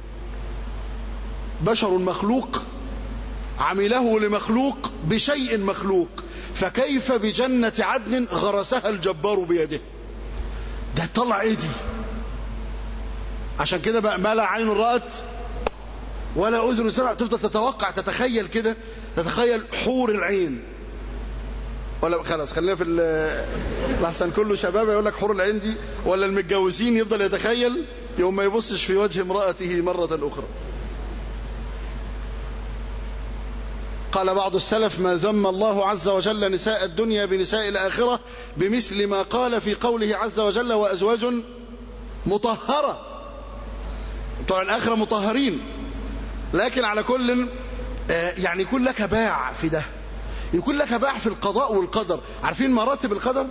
بشر مخلوق عمله لمخلوق بشيء مخلوق، فكيف بجنة عدن غرسها الجبار بيده؟ ده طلع ايه دي؟ عشان كده بقى ما لا عين رأت ولا أذن سمعت. تفضل تتوقع، تتخيل كده، تتخيل حور العين. ولا خلاص خلينا في الاحسن، كله شباب يقول لك حور العين دي، ولا المتجوزين يفضل يتخيل يوم ما يبصش في وجه امرأته مرة أخرى. قال بعض السلف ما ذم الله عز وجل نساء الدنيا بنساء الآخرة بمثل ما قال في قوله عز وجل وأزواج مطهرة. طبعا الآخرة مطهرين، لكن على كل يعني يكون لك باع في ده، يكون لك باع في القضاء والقدر. عارفين مراتب القدر؟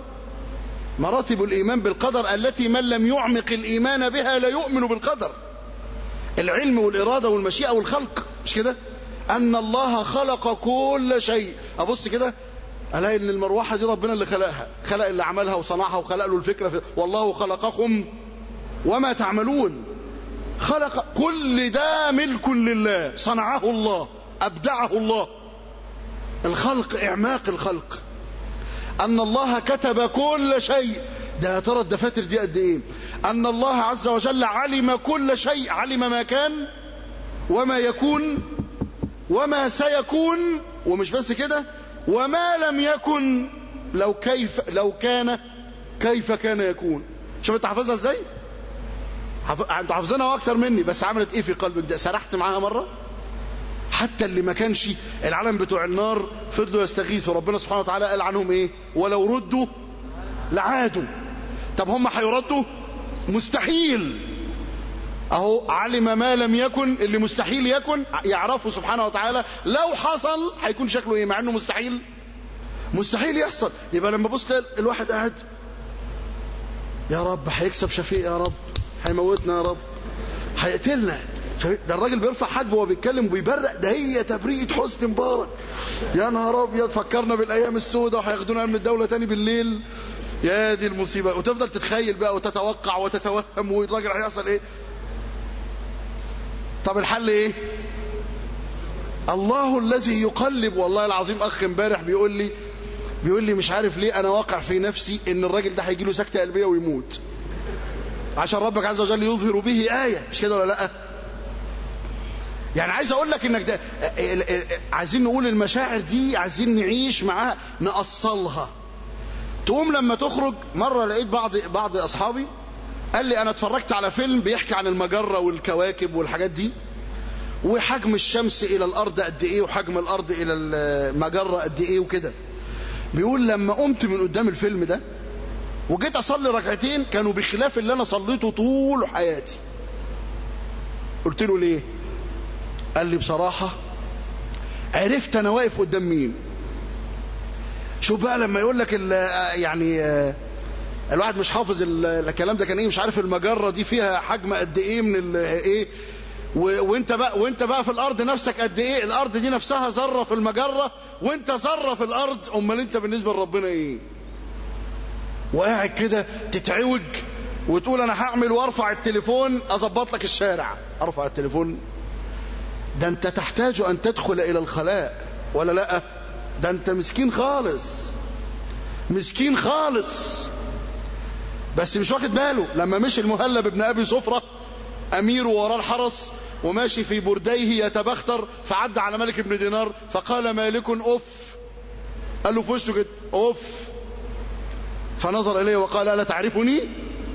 مراتب الإيمان بالقدر التي من لم يعمق الإيمان بها لا يؤمن بالقدر. العلم والإرادة والمشيئة والخلق، مش كده؟ أن الله خلق كل شيء. أبص كده ألاقي إن المروحة دي ربنا اللي خلقها، خلق اللي عملها وصنعها وخلق له الفكرة والله خلقكم وما تعملون. خلق كل ده ملك لله، صنعه الله، أبدعه الله. الخلق إعماق الخلق. أن الله كتب كل شيء، ده ترى الدفاتر دي قد إيه. أن الله عز وجل علم كل شيء، علم ما كان وما يكون وما سيكون، ومش بس كده، وما لم يكن لو كان كيف كان يكون. شوف انت حافظها ازاي؟ انت حافظينها اكتر مني، بس عملت ايه في قلبك؟ ده سرحت معاها مره. حتى اللي ما كانش العالم بتوع النار فضلوا يستغيثوا، ربنا سبحانه وتعالى قال عنهم ايه؟ ولو ردوا لعادوا. طب هم هيردوا؟ مستحيل. اهو علم ما لم يكن، اللي مستحيل يكن يعرفه سبحانه وتعالى. لو حصل هيكون شكله ايه؟ مع انه مستحيل يحصل. يبقى لما بص الواحد قاعد يا رب هيكسب شفيق، يا رب هيموتنا، يا رب هيقتلنا. ده الراجل بيرفع حاجبه وهو بيتكلم وبيبرق، ده هي تبريئة حسني مبارك. يا نهار ابيض، فكرنا بالايام السوداء وهياخدونا من الدوله تاني بالليل. يا دي المصيبه. وتفضل تتخيل بقى وتتوقع وتتوهم والراجل هيحصل ايه. طب الحل ايه؟ الله الذي يقلب. والله العظيم اخ امبارح بيقول لي مش عارف ليه انا واقع في نفسي ان الراجل ده هيجي له سكته قلبيه ويموت، عشان ربك عز وجل يظهر به آية، مش كده ولا لا؟ يعني عايز اقول لك انك ده عايزين نقول المشاعر دي عايزين نعيش معاها نأصلها. تقوم لما تخرج. مرة لقيت بعض اصحابي قال لي انا اتفرجت على فيلم بيحكي عن المجرة والكواكب والحاجات دي، وحجم الشمس الى الارض قد ايه، وحجم الارض الى المجرة قد ايه وكده. بيقول لما قمت من قدام الفيلم ده وجيت اصلي ركعتين كانوا بخلاف اللي انا صليته طول حياتي. قلت له ليه؟ قال لي بصراحة عرفت انا واقف قدام مين. شوف بقى لما يقول لك يعني الواحد مش حافظ الكلام ده كان ايه، مش عارف المجرة دي فيها حجم قد ايه من ايه، وانت بقى في الارض نفسك قد ايه. الارض دي نفسها ذرة في المجرة وانت ذرة في الارض. امال انت بالنسبة لربنا ايه؟ وقاعد كده تتعوج وتقول انا هعمل وارفع التليفون اظبط لك الشارع. ارفع التليفون؟ ده انت تحتاج ان تدخل الى الخلاء ولا لا؟ ده انت مسكين خالص، مسكين خالص. بس مش واخد باله. لما مشي المهلب ابن ابي صفرة امير وراه الحرس وماشي في برديه يتبختر، فعد على مالك بن دينار فقال مالك اوف. قال له في وشه كده اوف. فنظر إليه وقال ألا تعرفني؟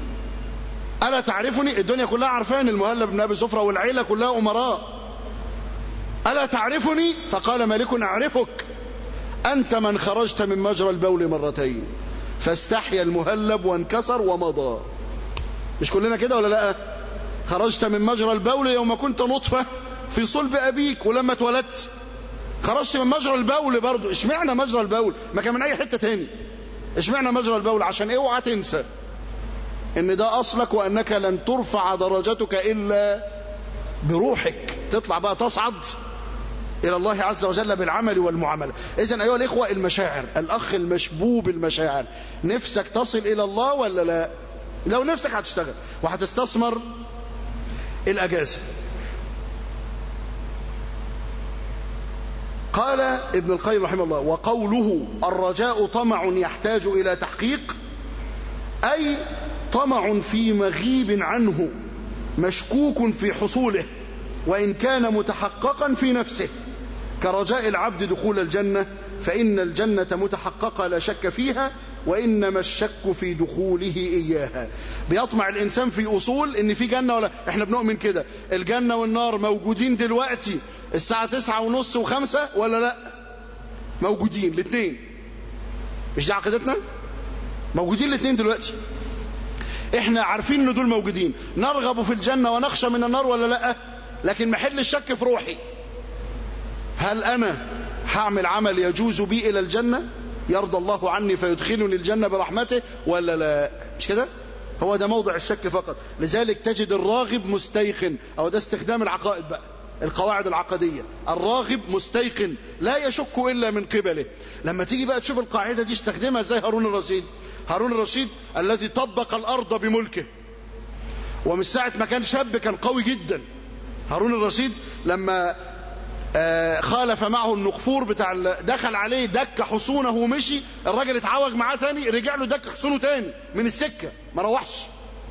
ألا تعرفني؟ الدنيا كلها عارفان المهلب بن أبي صفرة والعيلة كلها أمراء. ألا تعرفني؟ فقال مالك أعرفك، أنت من خرجت من مجرى البول مرتين. فاستحيا المهلب وانكسر ومضى. مش كلنا كده ولا لا؟ خرجت من مجرى البول يوم كنت نطفة في صلب أبيك، ولما اتولدت خرجت من مجرى البول برضو. اشمعنى مجرى البول؟ ما كان من أي حتة تاني. اشمعنى مجرى البول؟ عشان اوعى تنسى ان ده اصلك، وانك لن ترفع درجتك الا بروحك. تطلع بقى تصعد الى الله عز وجل بالعمل والمعامله. اذن ايها الاخوه المشاعر، الاخ المشبوب المشاعر، نفسك تصل الى الله ولا لا؟ لو نفسك هتشتغل وهتستثمر الاجازه. قال ابن القيم رحمه الله: وقوله الرجاء طمع يحتاج إلى تحقيق، أي طمع في مغيب عنه مشكوك في حصوله وإن كان متحققا في نفسه، كرجاء العبد دخول الجنة، فإن الجنة متحققة لا شك فيها، وإنما الشك في دخوله إياها. بيطمع الإنسان في أصول إن في جنة، ولا إحنا بنؤمن كده الجنة والنار موجودين دلوقتي الساعة 9:30 و5 ولا لا؟ موجودين الاثنين. مش دي عقيدتنا؟ موجودين الاثنين دلوقتي. إحنا عارفين إن دول موجودين، نرغب في الجنة ونخشى من النار ولا لا؟ لكن محل الشك في روحي، هل أنا هعمل عمل يجوز بي إلى الجنة يرضى الله عني فيدخلني الجنة برحمته ولا لا؟ مش كده؟ هو ده موضع الشك فقط. لذلك تجد الراغب مستيقن، أو ده استخدام العقائد بقى، القواعد العقدية. الراغب مستيقن لا يشك إلا من قبله. لما تيجي بقى تشوف القاعدة دي استخدمها ازاي هارون الرشيد. هارون الرشيد الذي طبق الأرض بملكه، ومن ساعة ما كان شاب كان قوي جدا. هارون الرشيد لما خالف معه النقفور بتاع دخل عليه دك حصونه ومشي، الراجل اتعوج معاه تاني، رجع له دك حصونه تاني من السكة ما روحش،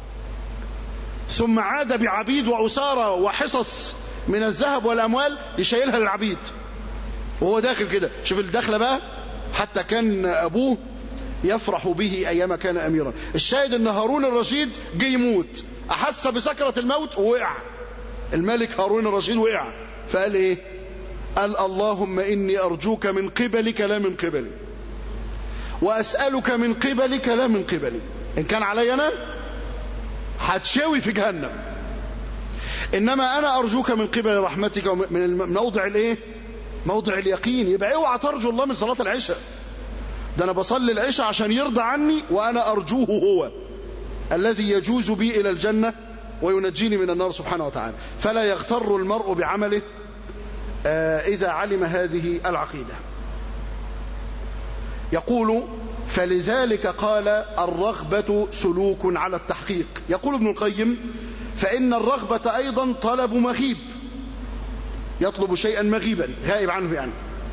ثم عاد بعبيد وأسارة وحصص من الذهب والأموال يشيلها للعبيد وهو داخل كده. شوف الدخلة بقى، حتى كان أبوه يفرح به أيام كان أميرا. الشاهد أن هارون الرشيد جه يموت، أحس بسكرة الموت ووقع. الملك هارون الرشيد وقع، فقال إيه؟ قال اللهم إني أرجوك من قبلك لا من قبلي، وأسألك من قبلك لا من قبلي. إن كان علي أنا هتشوي في جهنم، إنما أنا أرجوك من قبل رحمتك من موضع الإيه؟ موضع اليقين. يبقى اوعى ترجو الله من صلاة العشاء، ده أنا بصلي العشاء عشان يرضى عني، وأنا أرجوه هو الذي يجوز بي إلى الجنة وينجيني من النار سبحانه وتعالى. فلا يغتر المرء بعمله إذا علم هذه العقيدة. يقول فلذلك قال الرغبة سلوك على التحقيق. يقول ابن القيم فإن الرغبة أيضا طلب مغيب، يطلب شيئا مغيبا غائب عنه، يعني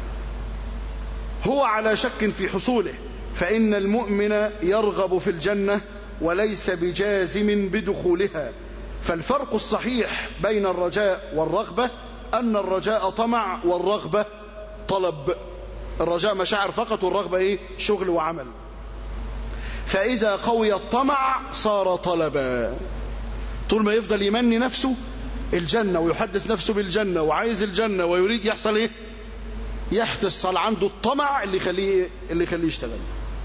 هو على شك في حصوله. فإن المؤمن يرغب في الجنة وليس بجازم بدخولها. فالفرق الصحيح بين الرجاء والرغبة أن الرجاء طمع والرغبة طلب. الرجاء مشاعر فقط، والرغبة إيه؟ شغل وعمل. فإذا قوي الطمع صار طلبا. طول ما يفضل يمني نفسه الجنة ويحدث نفسه بالجنة وعايز الجنة ويريد، يحصل إيه؟ يحصل عنده الطمع اللي يخليه يشتغل.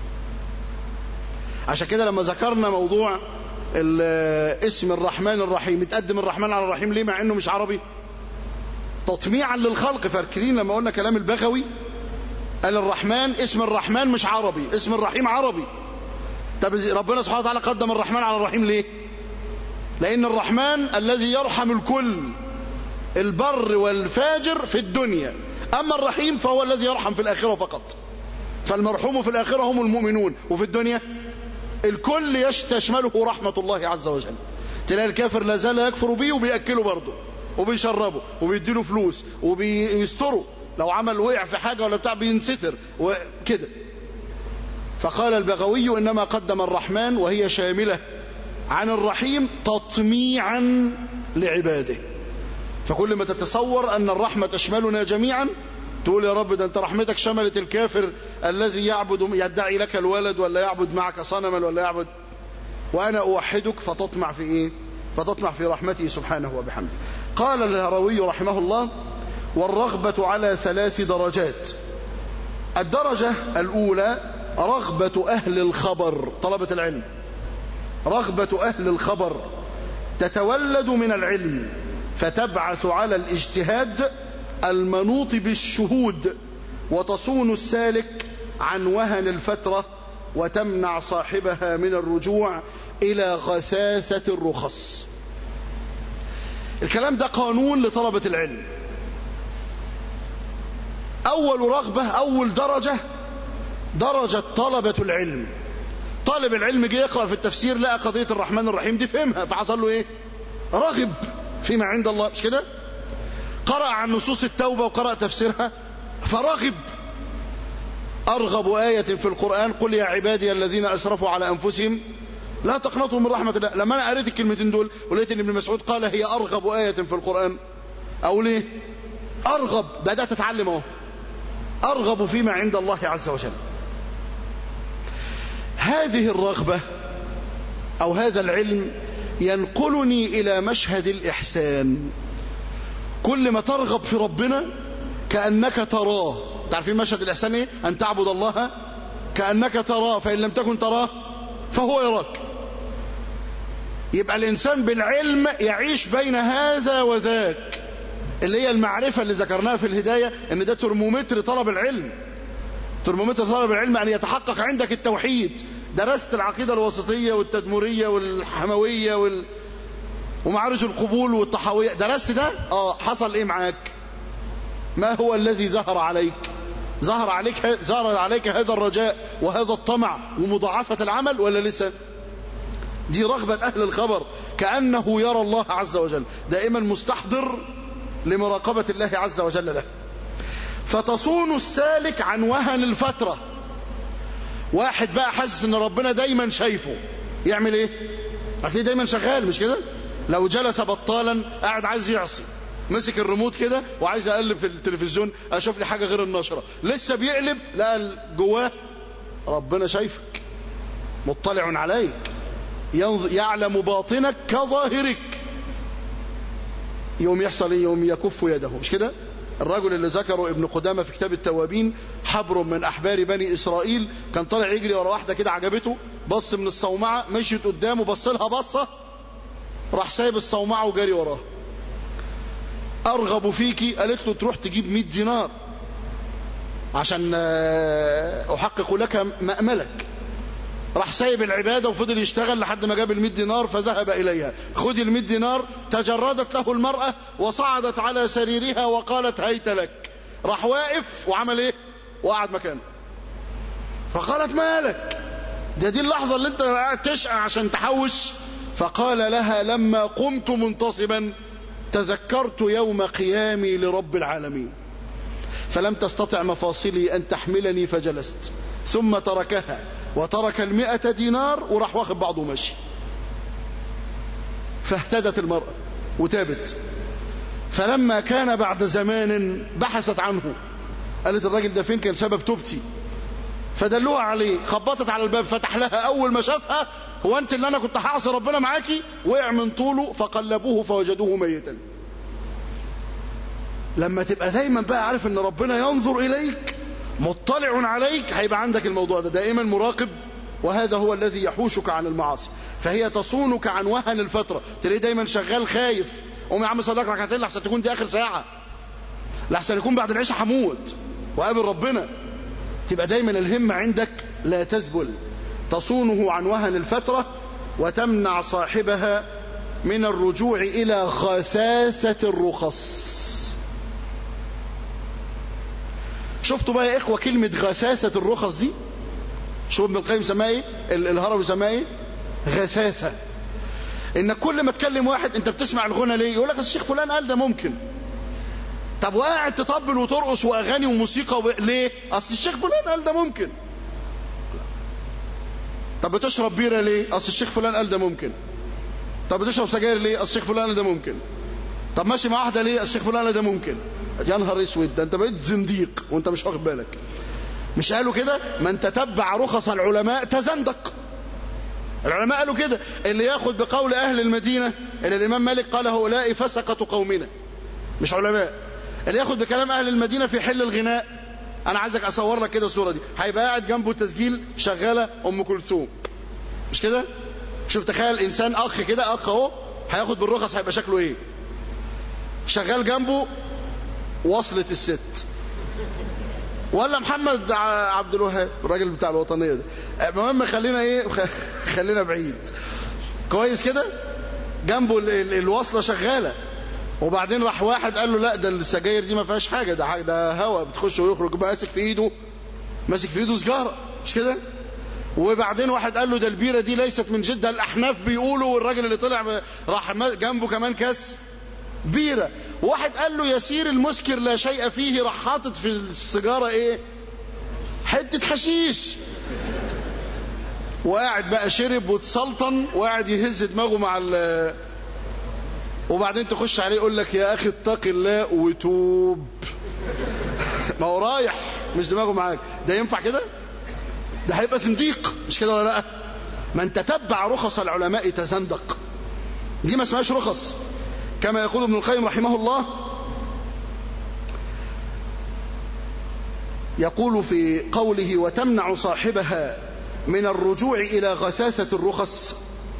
عشان كده لما ذكرنا موضوع اسم الرحمن الرحيم، اتقدم الرحمن على الرحيم ليه مع انه مش عربي؟ تطميعا للخلق. فاكرين لما قلنا كلام البغوي قال الرحمن اسم الرحمن مش عربي، اسم الرحيم عربي. طب ربنا سبحانه وتعالى قدم الرحمن على الرحيم ليه؟ لأن الرحمن الذي يرحم الكل، البر والفاجر في الدنيا، أما الرحيم فهو الذي يرحم في الآخرة فقط. فالمرحوم في الآخرة هم المؤمنون، وفي الدنيا الكل تشمله رحمة الله عز وجل. تلاقي الكافر لا زال يكفر به وبيأكله برضه وبيشربه وبيديله فلوس وبيستره، لو عمل وقع في حاجة ولا بتاع بينستر وكده. فقال البغوي إنما قدم الرحمن وهي شاملة عن الرحيم تطميعا لعباده. فكل ما تتصور أن الرحمة تشملنا جميعا تقول يا رب ده أنت رحمتك شملت الكافر الذي يدعي لك الولد ولا يعبد معك صنما ولا يعبد، وأنا أوحدك، فتطمع في إيه؟ فتطمع في رحمته سبحانه وبحمده. قال الهروي رحمه الله والرغبة على 3 درجات. الدرجة الأولى رغبة أهل الخبر، طلبة العلم. رغبة أهل الخبر تتولد من العلم فتبعث على الاجتهاد المنوط بالشهود، وتصون السالك عن وهن الفترة، وتمنع صاحبها من الرجوع إلى غثاثة الرخص. الكلام ده قانون لطلبة العلم. أول رغبة، أول درجة، درجة طلبة العلم. طالب العلم جه يقرأ في التفسير لقى قضية الرحمن الرحيم دي فهمها، فحصل له إيه؟ رغب فيما عند الله، مش كده؟ قرأ عن نصوص التوبة وقرأ تفسيرها فرغب. أرغب آية في القرآن قل يا عبادي الذين أسرفوا على أنفسهم لا تقنطوا من رحمة الله. لما أنا قريت الكلمتين دول ولقيت إن ابن مسعود قال هي أرغب آية في القرآن، أو ليه؟ أرغب، بدأت أتعلم أهو، أرغب فيما عند الله عز وجل. هذه الرغبة أو هذا العلم ينقلني إلى مشهد الإحسان. كل ما ترغب في ربنا كأنك تراه. تعرفين مشهد الإحسان إيه؟ أن تعبد الله كأنك تراه، فإن لم تكن تراه فهو يراك. يبقى الإنسان بالعلم يعيش بين هذا وذاك، اللي هي المعرفة اللي ذكرناها في الهداية، أن ده ترمومتر طلب العلم. ترمومتر طلب العلم أن يتحقق عندك التوحيد، درست العقيدة الوسطية والتدمرية والحموية ومعارج القبول والطحاوية، درست ده؟ حصل ايه معاك؟ ما هو الذي ظهر عليك؟ ظهر عليك هذا الرجاء وهذا الطمع ومضاعفة العمل ولا لسه؟ دي رغبة أهل الخبر، كأنه يرى الله عز وجل، دائما مستحضر لمراقبة الله عز وجل له. فتصون السالك عن وهن الفترة. واحد بقى حاسس ان ربنا دايما شايفه، يعمل ايه؟ هتلاقيه دايما شغال، مش كده؟ لو جلس بطالا قاعد عايز يعصي، مسك الريموت كده وعايز اقلب في التلفزيون اشوف لي حاجة غير النشرة، لسه بيقلب لا جواه ربنا شايفك، مطلع عليك، يعلم باطنك كظاهرك. يوم يحصل ايه؟ يوم يكف يده، مش كده؟ الرجل اللي ذكره ابن قدامة في كتاب التوابين، حبر من أحبار بني إسرائيل، كان طالع يجري ورا واحدة كده عجبته، بص من الصومعة، مشيت قدامه، بص لها بصة، راح سايب الصومعة وجري وراها. أرغب فيكي، قالت له تروح تجيب 100 دينار عشان أحقق لك مأملك. راح سايب العبادة وفضل يشتغل لحد ما جاب 100 دينار فذهب إليها. خذي 100 دينار. تجردت له المرأة وصعدت على سريرها وقالت هيت لك. راح واقف وعمل ايه؟ وقعد مكانه. فقالت مالك؟ دي اللحظة اللي انت قاعد تشقى عشان تحوش. فقال لها لما قمت منتصبا تذكرت يوم قيامي لرب العالمين، فلم تستطع مفاصلي أن تحملني فجلست، ثم تركها وترك 100 دينار وراح واخد بعضه ماشي. فاهتدت المرأة وتابت. فلما كان بعد زمان بحثت عنه، قالت الراجل ده فين؟ كان سبب توبتي. فدلوها عليه، خبطت على الباب، فتح لها. أول ما شافها، هو أنت اللي أنا كنت هعصي ربنا معاكي؟ وقع من طوله فقلبوه فوجدوه ميتا. لما تبقى دايما بقى عارف ان ربنا ينظر إليك مطلع عليك، هيبقى عندك الموضوع ده دائما مراقب، وهذا هو الذي يحوشك عن المعاصي. فهي تصونك عن وهن الفترة. تلاقيه دايما شغال خايف، قوم يا عم صلي لك ركعتين لحسن تكون دي آخر ساعة، لحسن يكون بعد العشاء هموت وقابل ربنا. تبقى دايما الهمة عندك لا تذبل. تصونه عن وهن الفترة وتمنع صاحبها من الرجوع إلى غساسة الرخص. شفتوا بقى يا إخوة كلمة غساسة الرخص دي؟ شو ابن القيم سماها ايه؟ الهروي سماها ايه؟ غساسة. إن كل ما تكلم واحد أنت بتسمع الغنى ليه؟ يقول لك الشيخ فلان قال ده ممكن. طب وقاعد تطبل وترقص وأغاني وموسيقى ليه؟ أصل الشيخ فلان قال ده ممكن. طب بتشرب بيرة ليه؟ أصل الشيخ فلان قال ده ممكن. طب بتشرب سجاير ليه؟ أصل الشيخ فلان قال ده ممكن. طب ماشي مع واحدة ليه؟ الشيخ فلان قال ده ممكن. يا نهار اسود، ده انت بقيت زنديق وانت مش واخد بالك. مش قالوا كده؟ من تتبع رخص العلماء تزندق. العلماء قالوا كده. اللي ياخد بقول أهل المدينة، اللي الإمام مالك قال هؤلاء فسقة قومنا، مش علماء. اللي ياخد بكلام أهل المدينة في حل الغناء، أنا عايزك أصور لك كده الصورة دي، هيبقى قاعد جنبه تسجيل شغالة أم كلثوم، مش كده؟ شوف تخيل إنسان أخ كده، أخ أهو هياخد بالرخص، هيبقى شكله إيه؟ شغال جنبه وصلة الست، ولا محمد عبد الوهاب الراجل بتاع الوطنية ده. المهم خلينا بعيد كويس كده. جنبه الوصلة شغالة، وبعدين راح واحد قال له لا ده السجاير دي ما فيهاش حاجة، ده هوا بتخش ويخرج، ماسك في ايده سجارة، مش كده؟ وبعدين واحد قال له ده البيرة دي ليست من جدة، الأحناف بيقولوا، والراجل اللي طلع راح جنبه كمان كاس بيرة. واحد قال له يسير المسكر لا شيء فيه، راح حاطط في السيجارة ايه؟ حتة حشيش. وقاعد بقى شرب وتسلطن وقاعد يهز دماغه مع وبعدين تخش عليه يقول لك يا اخي اتق الله وتوب. ما هو رايح مش دماغه معاك. ده ينفع كده؟ ده هيبقى زنديق، مش كده ولا لا؟ من تتبع رخص العلماء تزندق. دي ما اسمهاش رخص. كما يقول ابن القيم رحمه الله، يقول في قوله وتمنع صاحبها من الرجوع إلى غساسة الرخص.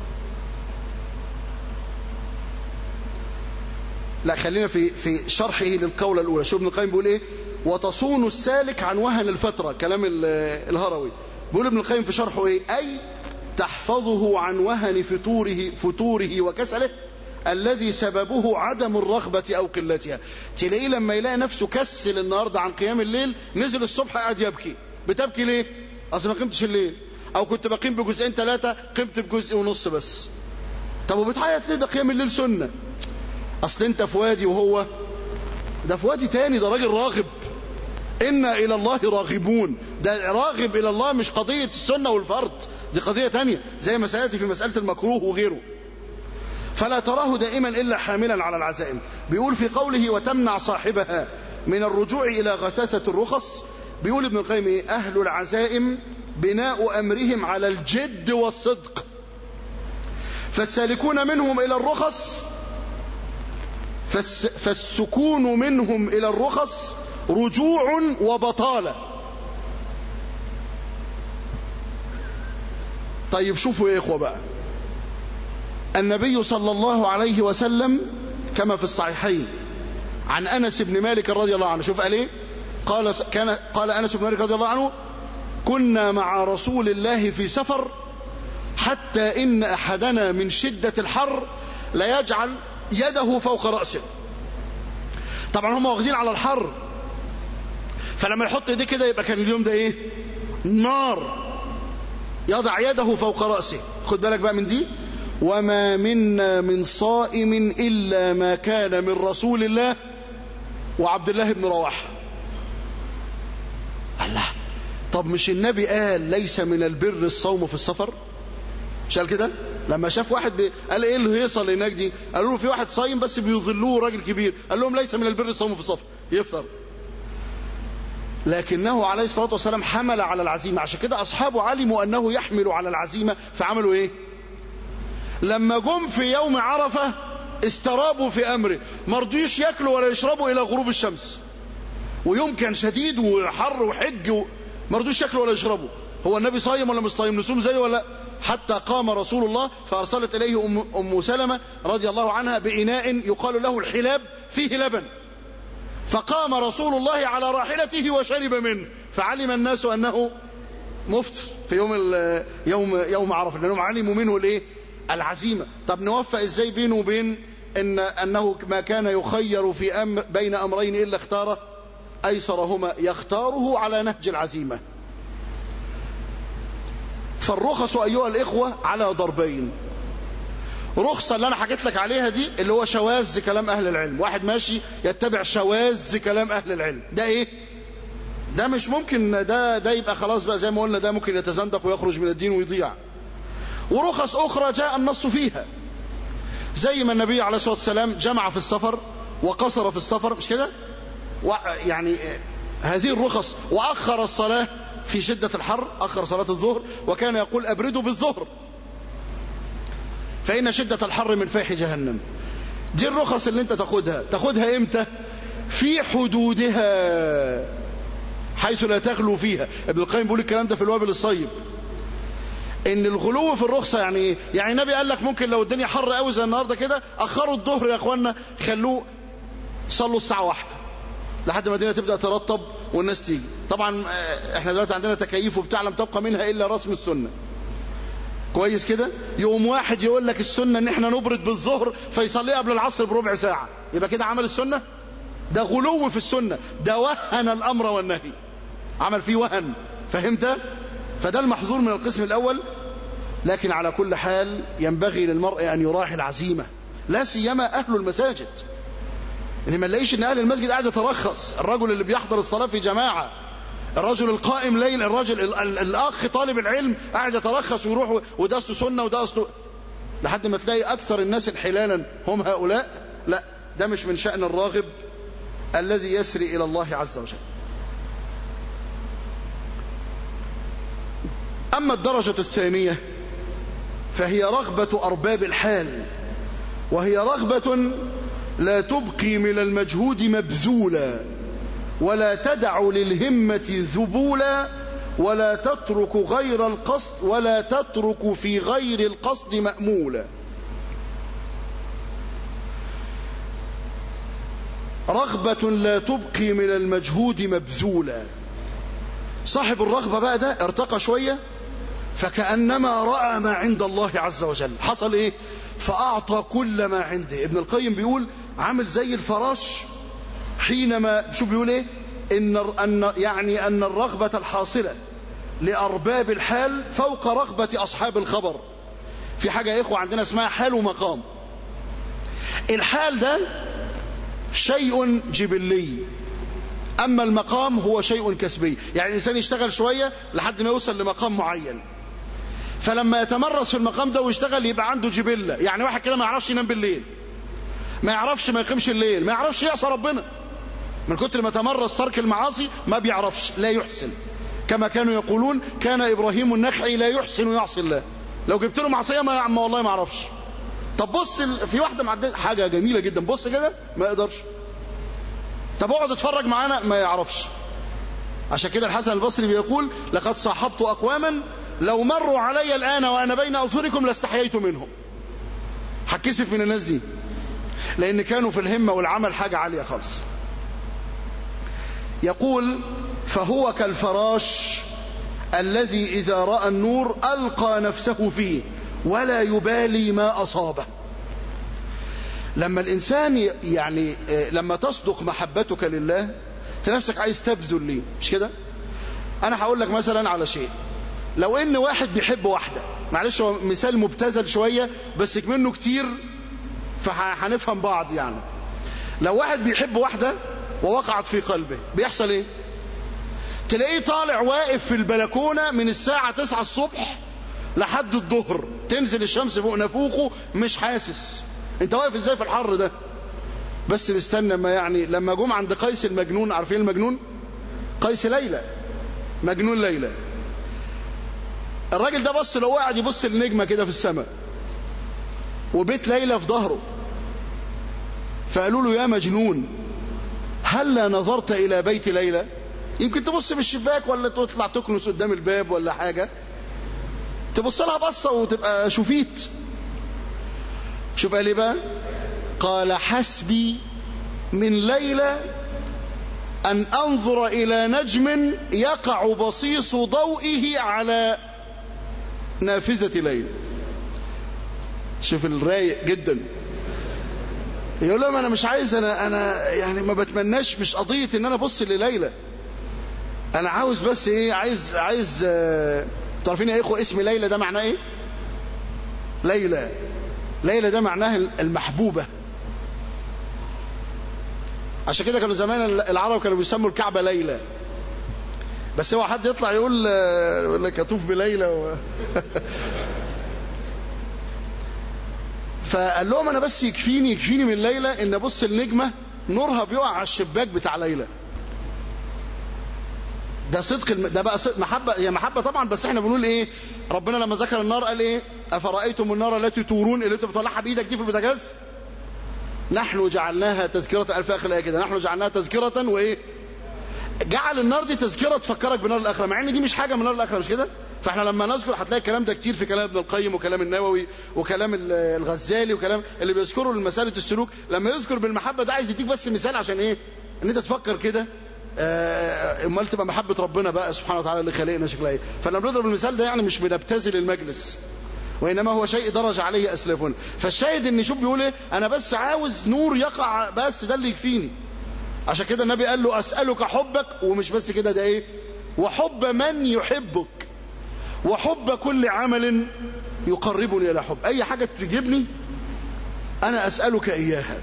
لا خلينا في شرحه للقولة الأولى. شو ابن القيم بيقول ايه؟ وتصون السالك عن وهن الفترة، كلام الهروي. بيقول ابن القيم في شرحه ايه؟ أي تحفظه عن وهن فتوره وكسله الذي سببه عدم الرغبة أو قلتها. تلاقيه لما يلاقي نفسه كسل النهاردة عن قيام الليل، نزل الصبح قاعد يبكي. بتبكي ليه؟ أصل ما قمتش الليل، أو كنت بقيم بجزئين 3 قمت بجزء ونص بس. طب وبتعيط ليه؟ ده قيام الليل سنة. أصل أنت في وادي وهو ده في وادي تاني، ده راجل راغب. إنا إلى الله راغبون، ده راغب إلى الله، مش قضية السنة والفرض، دي قضية تانية زي ما سيأتي في مسألة المكروه وغيره. فلا تراه دائما إلا حاملا على العزائم. بيقول في قوله وتمنع صاحبها من الرجوع إلى غثاثة الرخص، بيقول ابن القيم أهل العزائم بناء أمرهم على الجد والصدق، فالسالكون منهم إلى الرخص فالسكون منهم إلى الرخص رجوع وبطالة. طيب شوفوا يا إخوة بقى، النبي صلى الله عليه وسلم كما في الصحيحين عن أنس بن مالك رضي الله عنه، شوف قال إيه؟ قال أنس بن مالك رضي الله عنه: كنا مع رسول الله في سفر حتى إن أحدنا من شدة الحر لا يجعل يده فوق رأسه. طبعا هم واخدين على الحر، فلما يحط يديه كده يبقى كان اليوم ده إيه؟ نار. يضع يده فوق رأسه. خد بالك بقى من دي: وما منا من صائم إلا ما كان من رسول الله وعبد الله بن رواحة. الله، طب مش النبي قال ليس من البر الصوم في السفر؟ مش قال كده؟ لما شاف واحد قال ايه اللي هيصل هناك دي؟ قالوا له في واحد صايم بس بيظلوه راجل كبير، قال لهم ليس من البر الصوم في السفر، يفطر. لكنه عليه الصلاة والسلام حمل على العزيمة. عشان كده أصحابه علموا أنه يحمل على العزيمة، فعملوا ايه؟ لما جم في يوم عرفة استرابوا في أمره، ما رضيوش ياكلوا ولا يشربوا إلى غروب الشمس، ويوم كان شديد وحر وحج، ما رضيوش ياكلوا ولا يشربوا. هو النبي صايم ولا مش صايم؟ نصوم زيه ولا؟ حتى قام رسول الله فأرسلت إليه أم سلمة رضي الله عنها بإناء يقال له الحلاب فيه لبن، فقام رسول الله على راحلته وشرب منه، فعلم الناس أنه مفطر في يوم عرفة، لأنهم علموا منه الايه؟ العزيمة. طب نوفق ازاي بينه وبين أنه ما كان يخير في بين أمرين إلا اختار أيسرهما، يختاره على نهج العزيمة. فالرخص أيها الإخوة على ضربين: رخصة اللي أنا حكيت لك عليها دي اللي هو شواذ كلام أهل العلم، واحد ماشي يتبع شواذ كلام أهل العلم، ده إيه؟ ده مش ممكن، ده يبقى خلاص بقى زي ما قلنا، ده ممكن يتزندق ويخرج من الدين ويضيع. ورخص أخرى جاء النص فيها، زي ما النبي عليه الصلاة والسلام جمع في السفر وقصر في السفر، مش كده؟ يعني هذه الرخص. وأخر الصلاة في شدة الحر، أخر صلاة الظهر، وكان يقول أبردوا بالظهر فإن شدة الحر من فيح جهنم. دي الرخص اللي انت تاخدها امتى؟ في حدودها حيث لا تغلو فيها. ابن القيم بيقول الكلام ده في الوابل الصيب، ان الغلو في الرخصة يعني النبي قال لك ممكن لو الدنيا حر قوي زي النهارده كده اخروا الظهر يا اخوانا، خلوه صلوا الساعة 1 لحد ما الدنيا تبدأ ترطب والناس تيجي. طبعا احنا دلوقتي عندنا تكييف وبتاع، لم تبقى منها الا رسم السنة. كويس كده؟ يوم واحد يقول لك السنة ان احنا نبرد بالظهر فيصلي قبل العصر بربع ساعة، يبقى كده عمل السنة؟ ده غلو في السنة، ده وهن الامر والنهي، عمل فيه وهن. فهمت؟ فده المحظور من القسم الاول. لكن على كل حال ينبغي للمرء ان يراعي العزيمة، لا سيما اهل المساجد. ان ما نلاقيش ان اهل المسجد قاعد يترخص، الرجل اللي بيحضر الصلاة في جماعة، الرجل القائم ليل، الرجل الاخ طالب العلم قاعد يترخص ويروح وده اصله سنه وده اصله، لحد ما تلاقي اكثر الناس انحلالا هم هؤلاء. لا، ده مش من شأن الراغب الذي يسري الى الله عز وجل. اما الدرجة الثانية فهي رغبة ارباب الحال، وهي رغبة لا تبقي من المجهود مبذولا، ولا تدع للهمة ذبولا، ولا تترك غير القصد، ولا تترك في غير القصد مأمولا. رغبة لا تبقي من المجهود مبذولا، صاحب الرغبة بقى ده ارتقى شوية، فكأنما رأى ما عند الله عز وجل. حصل ايه؟ فأعطى كل ما عنده. ابن القيم بيقول عامل زي الفراش حينما شو بيقول ايه؟ أن الرغبة الحاصلة لأرباب الحال فوق رغبة أصحاب الخبر. في حاجة يا إخوة عندنا اسمها حال ومقام. الحال ده شيء جبلي، أما المقام هو شيء كسبي. يعني الإنسان يشتغل شوية لحد ما يوصل لمقام معين، فلما يتمرس في المقام ده ويشتغل يبقى عنده جبلة. يعني واحد كده ما يعرفش ينام بالليل، ما يعرفش ما يقيمش الليل، ما يعرفش يعصى ربنا، من كتر ما تمرس ترك المعاصي ما بيعرفش، لا يحسن. كما كانوا يقولون كان إبراهيم النخعي لا يحسن يعصي الله. لو جبت له معصية ما والله ما يعرفش. طب بص في واحدة معدية حاجة جميلة جدا، بص كده ما يقدرش. طب اقعد اتفرج معانا ما يعرفش. عشان كده الحسن البصري بيقول لقد صاحبت أقواما لو مروا علي الآن وأنا بين أظهركم لاستحييت منهم. هتكسف من الناس دي لأن كانوا في الهمة والعمل حاجة عالية خالص. يقول فهو كالفراش الذي إذا رأى النور ألقى نفسه فيه ولا يبالي ما أصابه. لما الإنسان يعني لما تصدق محبتك لله نفسك عايز تبذل ليه، مش كده؟ أنا هقول لك مثلا على شيء. لو إن واحد بيحب واحدة، معلش هو مثال مبتذل شوية بس منه كتير فهنفهم بعض. يعني لو واحد بيحب واحدة ووقعت في قلبه بيحصل ايه؟ تلاقيه طالع واقف في البلكونة من الساعة 9 الصبح لحد الظهر، تنزل الشمس فوق نافوخه مش حاسس. انت واقف ازاي في الحر ده؟ بس بيستنى ما يعني لما جم عند قيس المجنون، عارفين المجنون؟ قيس ليلى، مجنون ليلى. الراجل ده بص لو قاعد يبص النجمة كده في السماء وبيت ليلى في ظهره، فقالوا له يا مجنون هلا نظرت إلى بيت ليلى؟ يمكن تبص في الشباك ولا تطلع تكنس قدام الباب ولا حاجة، تبص لها بصة وتبقى شفيت. شوف قال ايه بقى؟ قال حسبي من ليلى أن أنظر إلى نجم يقع بصيص ضوئه على نافذة ليلى. شوف الرايق جدا. يقول لهم أنا مش عايز، أنا يعني ما بتمناش، مش قضية إن أنا أبص لليلى، أنا عاوز بس إيه، عايز تعرفين يا إخوة اسم ليلى ده معناه إيه؟ ليلى ده معناه المحبوبة. عشان كده كانوا زمان العرب كانوا بيسموا الكعبة ليلى. بس هو حد يطلع يقول لك أطوف بليلى فقال لهم أنا بس يكفيني من ليلى إن أبص النجمة نورها بيقع على الشباك بتاع ليلى. ده صدق ده بقى صدق محبة، هي محبة طبعا، بس احنا بنقول ايه؟ ربنا لما ذكر النار قال ايه؟ أفرأيتم النار التي تورون، اللي انت بتطلعها بإيدك دي في البوتاجاز؟ نحن جعلناها تذكرة، في آخر الآية كده نحن جعلناها تذكرة وإيه؟ جعل النار دي تذكرة تفكرك بنار الآخرة، مع ان دي مش حاجة من نار الآخرة، مش كده؟ فاحنا لما نذكر هتلاقي الكلام ده كتير في كلام ابن القيم وكلام النووي وكلام الغزالي وكلام اللي بيذكروا المسألة السلوك. لما يذكر بالمحبة ده عايز يديك بس مثال عشان ايه؟ ان انت تفكر كده امال تبقى محبة ربنا بقى سبحانه وتعالى اللي خلقنا شكلها ايه. فلما بنضرب المثال ده يعني مش بنبتذل المجلس، وإنما هو شيء درج عليه أسلافنا. فالشاهد ان شوف بيقول ايه؟ انا بس عاوز نور يقع بس، ده اللي يكفيني. عشان كده النبي قال له أسألك حبك، ومش بس كده، ده ايه؟ وحب من يحبك، وحب كل عمل يقربني إلى حب. أي حاجة تجيبني أنا أسألك إياها.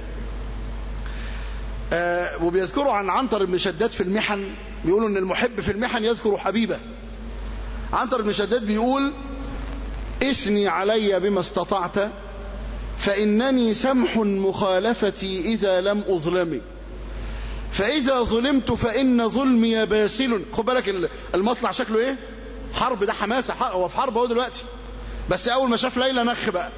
وبيذكروا عن عنتر بن شداد في المحن، بيقولوا أن المحب في المحن يذكر حبيبه. عنتر بن شداد بيقول اثني علي بما استطعت فإنني سمح مخالفتي إذا لم أظلمي، فإذا ظلمت فإن ظلمي باسل. خد بالك المطلع شكله إيه؟ حرب، ده حماسة، هو في حرب هو دلوقتي، بس أول ما شاف ليلى نخ بقى.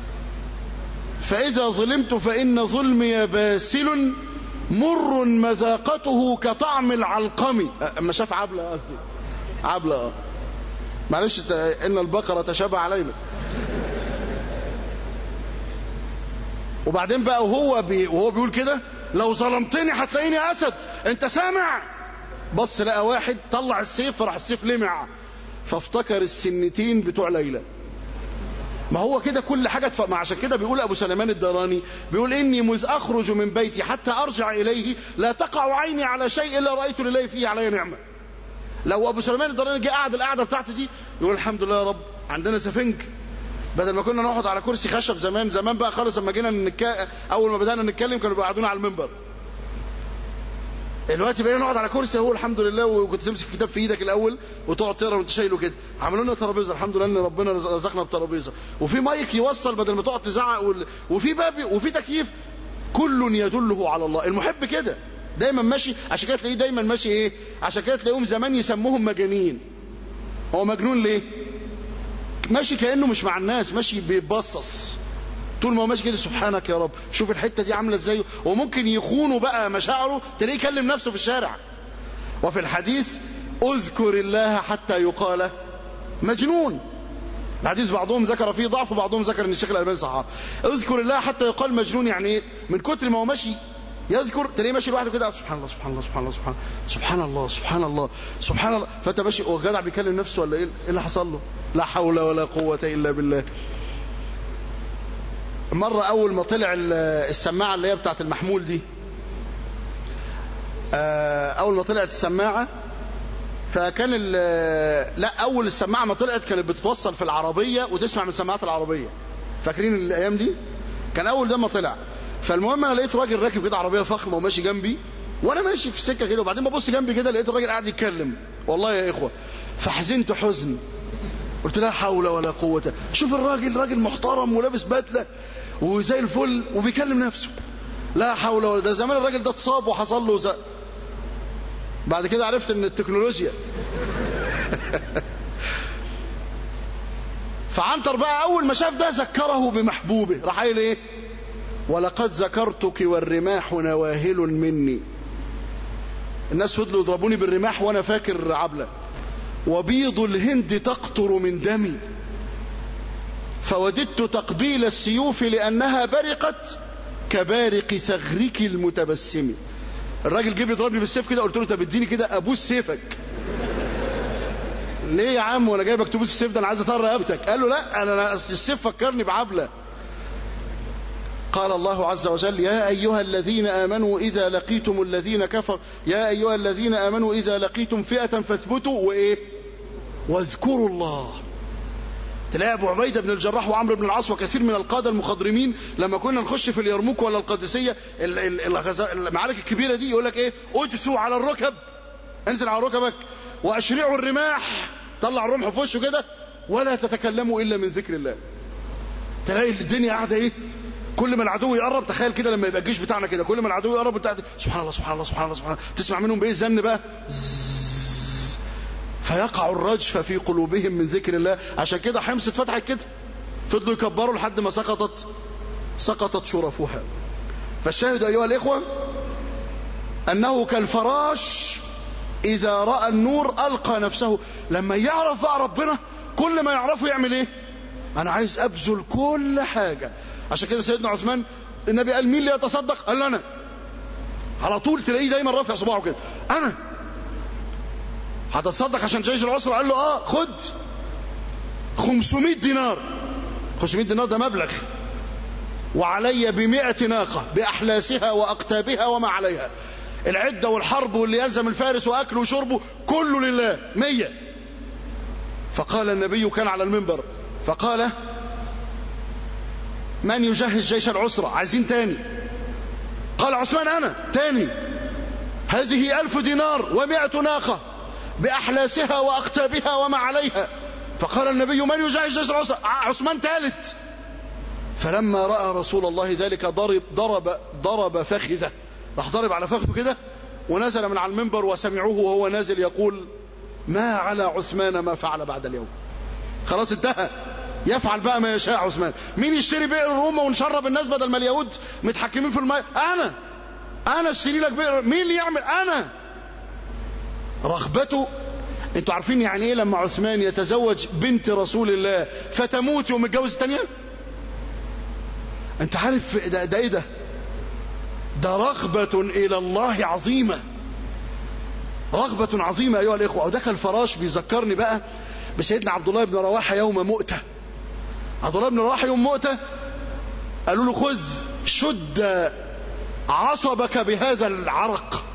فإذا ظلمت فإن ظلمي باسل مر مذاقته كطعم العلقم. أما شاف عبلة، قصدي عبلة، معلش إن البقرة تشابه علينا. وبعدين بقى وهو بيقول كده لو ظلمتني هتلاقيني أسد، أنت سامع؟ بص لقى واحد طلع السيف، فراح السيف لمع، فافتكر السنتين بتوع ليلى. ما هو كده كل حاجة ما عشان كده بيقول أبو سليمان الداراني، بيقول إني مذ أخرج من بيتي حتى أرجع إليه لا تقع عيني على شيء إلا رأيت لله فيه علي نعمة. لو أبو سليمان الداراني جه قعد القعدة بتاعتي دي يقول الحمد لله يا رب عندنا سفنج، بدل ما كنا نقعد على كرسي خشب زمان بقى خالص. لما جينا أول ما بدأنا نتكلم كانوا بيقعدونا على المنبر، دلوقتي بقينا نقعد على كرسي اهو الحمد لله. وكنت تمسك كتاب في ايدك الاول وتقعد تقرا وانت شايله كده. عملوا لنا ترابيزه الحمد لله ان ربنا رزقنا بترابيزه، وفي مايك يوصل بدل ما تقعد تزعق، وفي باب وفي تكييف. كل يدله على الله. المحب كده دايما ماشي، عشان كده تلاقيه دايما ماشي ايه، عشان كده تلاقيهم زمان يسموهم مجانين. هو مجنون ليه؟ ماشي كانه مش مع الناس، ماشي بيتبصص طول ما هو ماشي كده. سبحانك يا رب، شوف الحته دي عامله ازاي. وممكن يخونوا بقى مشاعره، تلاقيه يكلم نفسه في الشارع. وفي الحديث اذكر الله حتى يقال مجنون. الحديث بعضهم ذكر فيه ضعف وبعضهم ذكر ان الشيخ الألباني صححه. اذكر الله حتى يقال مجنون، يعني ايه؟ من كتر ما هو ماشي يذكر تلاقيه ماشي لوحده كده، سبحان الله سبحان الله سبحان الله سبحان الله سبحان الله سبحان الله. فانت ماشي هو جدع بيكلم نفسه ولا ايه اللي حصل له؟ لا حول ولا قوه الا بالله. مرة أول ما طلع السماعة اللي هي بتاعت المحمول دي، أول ما طلعت السماعة فكان لا أول السماعة ما طلعت كانت بتتوصل في العربية وتسمع من سماعات العربية. فاكرين الأيام دي؟ كان أول ده ما طلع. فالمهم أنا لقيت راجل راكب كده عربية فخمة وماشي جنبي، وأنا ماشي في السكة كده، وبعدين ببص جنبي كده لقيت الراجل قاعد يتكلم. والله يا إخوة فحزنت حزن، قلت لا حول ولا قوة. شوف الراجل راجل محترم ولابس بدلة وزي الفل وبيكلم نفسه، لا حول ولا. ده زمان الراجل ده اتصاب وحصل له بعد كده عرفت ان التكنولوجيا. فعنتر بقى اول ما شاف ده ذكره بمحبوبه، راح قايل ايه؟ ولقد ذكرتك والرماح نواهل مني. الناس فضلوا يضربوني بالرماح وانا فاكر عبله. وبيض الهند تقطر من دمي فوددت تقبيل السيوف لأنها برقت كبارق ثغرك المتبسم. الراجل جه بيضربني بالسيف كده، قلت له طب اديني كده ابوس سيفك. ليه يا عم وانا جايبك تبوس السيف ده؟ انا عايز اطر رقبتك. قال له لا انا السيف فكرني بعبله. قال الله عز وجل يا ايها الذين امنوا اذا لقيتم الذين كفروا يا ايها الذين امنوا اذا لقيتم فئة فاثبتوا وايه واذكروا الله. تلاقي ابو عبيده بن الجراح وعمرو بن العاص وكثير من القاده المخضرمين لما كنا نخش في اليرموك ولا القادسيه المعارك الكبيره دي يقول لك ايه؟ اجسوا على الركب، انزل على ركبك واشرعوا الرماح، طلع الرمح في وشه كده، ولا تتكلموا الا من ذكر الله. تلاقي الدنيا قاعده ايه؟ كل ما العدو يقرب، تخيل كده لما يبقى الجيش بتاعنا كده، كل ما العدو يقرب انت سبحان الله سبحان الله سبحان الله سبحان الله، تسمع منهم بايه الزن بقى؟ فيقع الرجف في قلوبهم من ذكر الله. عشان كده حمص اتفتحت كده، فضلوا يكبروا لحد ما سقطت شرفها. فالشاهد ايها الاخوه انه كالفراش اذا راى النور القى نفسه. لما يعرف بقى ربنا كل ما يعرفه يعمل ايه؟ انا عايز ابذل كل حاجه. عشان كده سيدنا عثمان النبي قال مين اللي يتصدق؟ قال له انا. على طول تلاقيه دايما رافع صباعه كده، انا هتتصدق عشان جيش العسرة؟ قال له خد 500 دينار. 500 دينار ده مبلغ. وعلي ب100 ناقة بأحلاسها وأقتابها وما عليها، العدة والحرب واللي يلزم الفارس وأكله وشربه كله لله 100. فقال النبي كان على المنبر فقال من يجهز جيش العسرة؟ عايزين تاني. قال عثمان أنا تاني. هذه 1000 دينار و100 ناقة بأحلاسها وأقتابها وما عليها. فقال النبي من يجهز جيش العسرة؟ عثمان ثالث. فلما رأى رسول الله ذلك ضرب فخذه، راح ضرب على فخذه كده ونزل من على المنبر وسمعوه وهو نازل يقول ما على عثمان ما فعل بعد اليوم. خلاص انتهى، يفعل بقى ما يشاء عثمان. مين يشتري بئر روما ونشرب الناس بدل ما اليهود متحكمين في الماء؟ انا اشتري لك بئر. مين اللي يعمل؟ انا. رغبته. انتوا عارفين يعني ايه لما عثمان يتزوج بنت رسول الله فتموت يوم متجوز الثانيه؟ انت عارف ده ايه ده رغبة الى الله عظيمة. رغبة عظيمة أيها الإخوة. وده كالفراش بيذكرني بقى بسيدنا عبد الله بن رواحة يوم مؤتة. عبد الله بن رواحة يوم مؤتة قالوا له خذ شد عصبك بهذا العرق.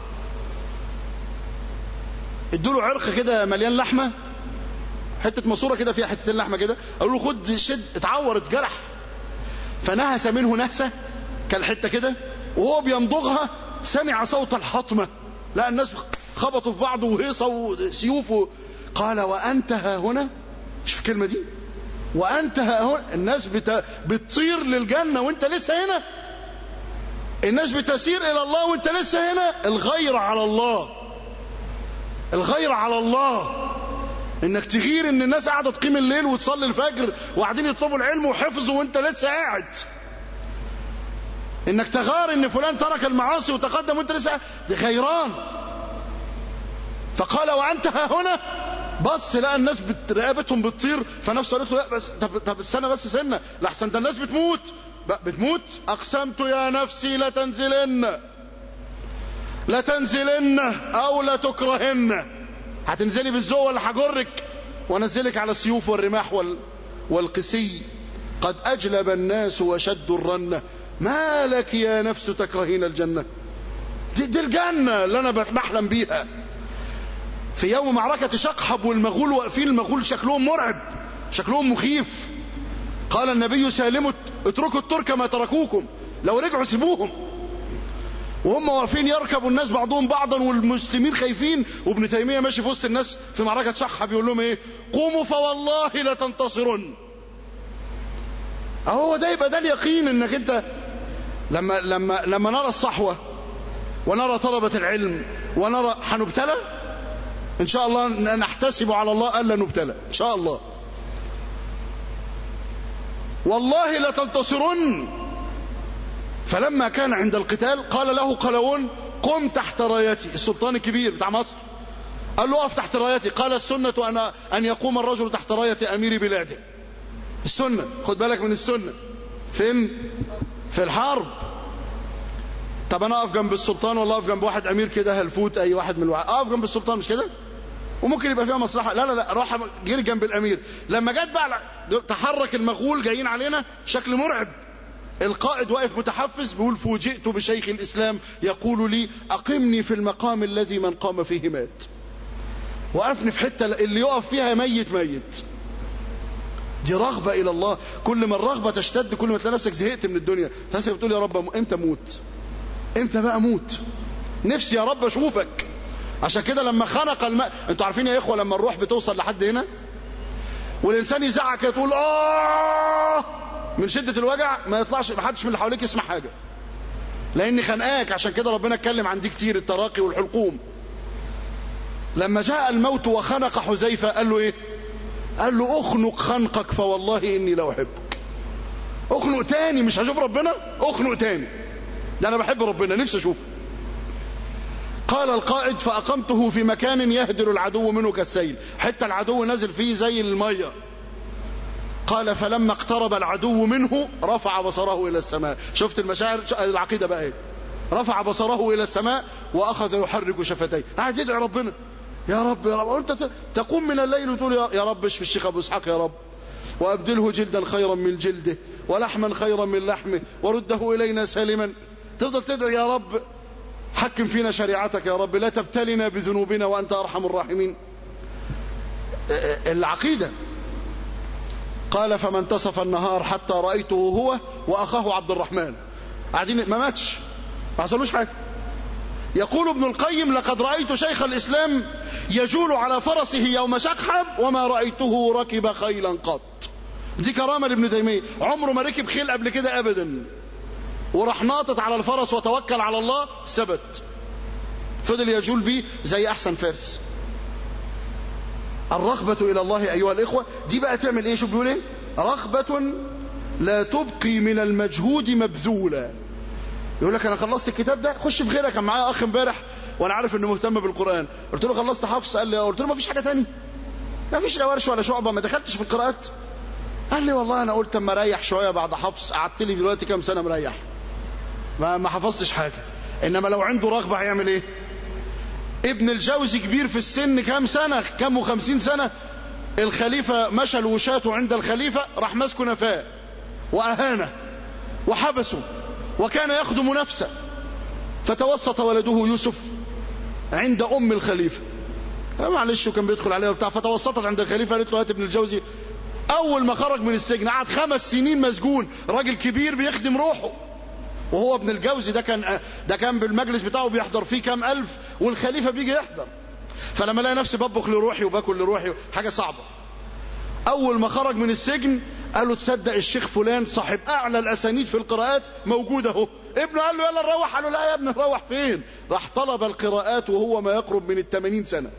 ادوا له عرق كده مليان لحمة، حتة ماسورة كده فيها حتتين لحمة كده، قالوا له خد شد. اتعور اتجرح فنهس منه نهسة كالحتة كده، وهو بيمضغها سمع صوت الحطمة، لا الناس خبطوا في بعض وهيصوا وسيوفه. قال وأنت ها هنا، شوف الكلمة دي، وأنت ها هنا. الناس بتطير للجنة وانت لسه هنا، الناس بتسير إلى الله وانت لسه هنا. الغير على الله، الغير على الله، انك تغير ان الناس قاعدة تقيم الليل وتصلي الفجر وقاعدين يطلبوا العلم وحفظوا وانت لسه قاعد، انك تغار ان فلان ترك المعاصي وتقدم وانت لسه غيران. فقال وانت ها هنا، بص لقى الناس رقبتهم بتطير، فنفسه قالت له لا بس طب استنى بس سنه لحسن ده الناس بتموت. اقسمت يا نفسي لتنزلن او لتكرهن، هتنزلي بالذوق ولا هجرك وانزلك على السيوف والرماح والقسي. قد اجلب الناس وشدوا الرنه، ما لك يا نفس تكرهين الجنه. دي الجنه اللي انا بحلم بيها. في يوم معركة شقحب والمغول واقفين، المغول شكلهم مرعب، شكلهم مخيف. قال النبي سالم اتركوا الترك ما تركوكم، لو رجعوا سيبوهم. وهم واقفين يركبوا الناس بعضهم بعضا والمسلمين خايفين، وابن تيمية ماشي في وسط الناس في معركة شقحب يقول لهم ايه؟ قوموا فوالله لتنتصرن. اهو ده يبقى ده اليقين، انك انت لما نرى الصحوة ونرى طلبة العلم ونرى هنبتلى إن شاء الله، نحتسب على الله ألا نبتلى إن شاء الله. والله لتنتصرن. فلما كان عند القتال قال له قلاوون قم تحت رايتي، السلطان الكبير بتاع مصر قال له اقف تحت رايتي. قال السنة أن يقوم الرجل تحت راية أمير بلاده. السنة، خد بالك من السنة. فين؟ في الحرب. طب أنا أقف جنب السلطان ولا أقف جنب واحد أمير كده هلفوت أي واحد من أقف جنب السلطان، مش كده؟ وممكن يبقى فيها مصلحة. لا راح جري جنب الأمير. لما جت بقى تحرك المغول جايين علينا شكل مرعب، القائد واقف متحفز بيقول فوجئت بشيخ الإسلام يقول لي أقمني في المقام الذي من قام فيه مات. وقفني في حتة اللي يقف فيها ميت. دي رغبة إلى الله. كل ما الرغبة تشتد كل ما تلاقي نفسك زهقت من الدنيا، تحس بتقول يا رب امتى اموت، امتى بقى اموت، نفسي يا رب اشوفك. عشان كده لما خنق الماء، انتوا عارفين يا اخوه لما الروح بتوصل لحد هنا والانسان يزعق كده تقول من شده الوجع، ما يطلعش، ما حدش من اللي حواليك يسمع حاجه لان خنقاك. عشان كده ربنا اتكلم عن دي كتير، التراقي والحلقوم. لما جاء الموت وخنق حذيفه قال له ايه؟ قال له اخنق خنقك فوالله اني لا احبك. اخنق تاني، مش هشوف ربنا، اخنق تاني، ده انا بحب ربنا نفسي اشوفه. قال القائد فأقمته في مكان يهدر العدو منه كالسيل، حتى العدو نزل فيه زي المية. قال فلما اقترب العدو منه رفع بصره إلى السماء. شفت المشاعر العقيدة بقى ايه؟ رفع بصره إلى السماء وأخذ يحرك شفتيه، قاعد يدعي ربنا يا رب يا رب. وانت تقوم من الليل وتقول يا رب اشف الشيخ أبو إسحاق يا رب، وأبدله جلدا خيرا من جلده ولحما خيرا من لحمه ورده إلينا سالما. تفضل تدعي يا رب حكم فينا شريعتك يا رب، لا تبتلنا بذنوبنا وأنت أرحم الراحمين. العقيدة. قال فما انتصف النهار حتى رأيته هو وأخاه عبد الرحمن قاعدين، ما ماتش، ما حصلوش حاجة. يقول ابن القيم لقد رأيت شيخ الإسلام يجول على فرسه يوم شقحب وما رأيته ركب خيلا قط. دي كرامة لابن تيمية، عمره ما ركب خيل قبل كده أبدا، وراح ناطط على الفرس وتوكل على الله ثبت، فضل يجول بيه زي أحسن فارس. الرغبة إلى الله أيها الإخوة دي بقى تعمل إيه؟ شو بيقول إيه؟ رغبة لا تبقي من المجهود مبذولا. يقول لك أنا خلصت الكتاب ده، خش في غيرك. كان معايا أخ امبارح وأنا عارف إنه مهتم بالقرآن، قلت له خلصت حفص؟ قال لي قلت له ما فيش حاجة تاني، ما فيش لا ورش ولا شعبة، ما دخلتش في القراءات. قال لي والله أنا قلت أما أريح شوية بعد حفص، قعدت لي دلوقتي كام سنة مريح ما حفظتش حاجة. إنما لو عنده رغبة هيعمل إيه؟ ابن الجوزي كبير في السن، كام سنة، كام 50 سنة. الخليفة مشى الوشاة عند الخليفة، راح مسكه نفاه وأهانه وحبسه، وكان يخدم نفسه. فتوسط ولده يوسف عند أم الخليفة، معلش كان بيدخل عليها وبتاع، فتوسطت عند الخليفة، قالت له هات ابن الجوزي. أول ما خرج من السجن قعد 5 سنين مسجون، راجل كبير بيخدم روحه، وهو ابن الجوزي ده كان بالمجلس بتاعه بيحضر فيه كام ألف، والخليفة بيجي يحضر. فلما لقى نفسي بطبخ لروحي وباكل لروحي، حاجة صعبة. أول ما خرج من السجن قالوا تصدق الشيخ فلان صاحب أعلى الأسانيد في القراءات موجود اهو. ابنه قال له يلا نروح، قال له لا يا ابني نروح فين؟ راح طلب القراءات وهو ما يقرب من 80 سنة.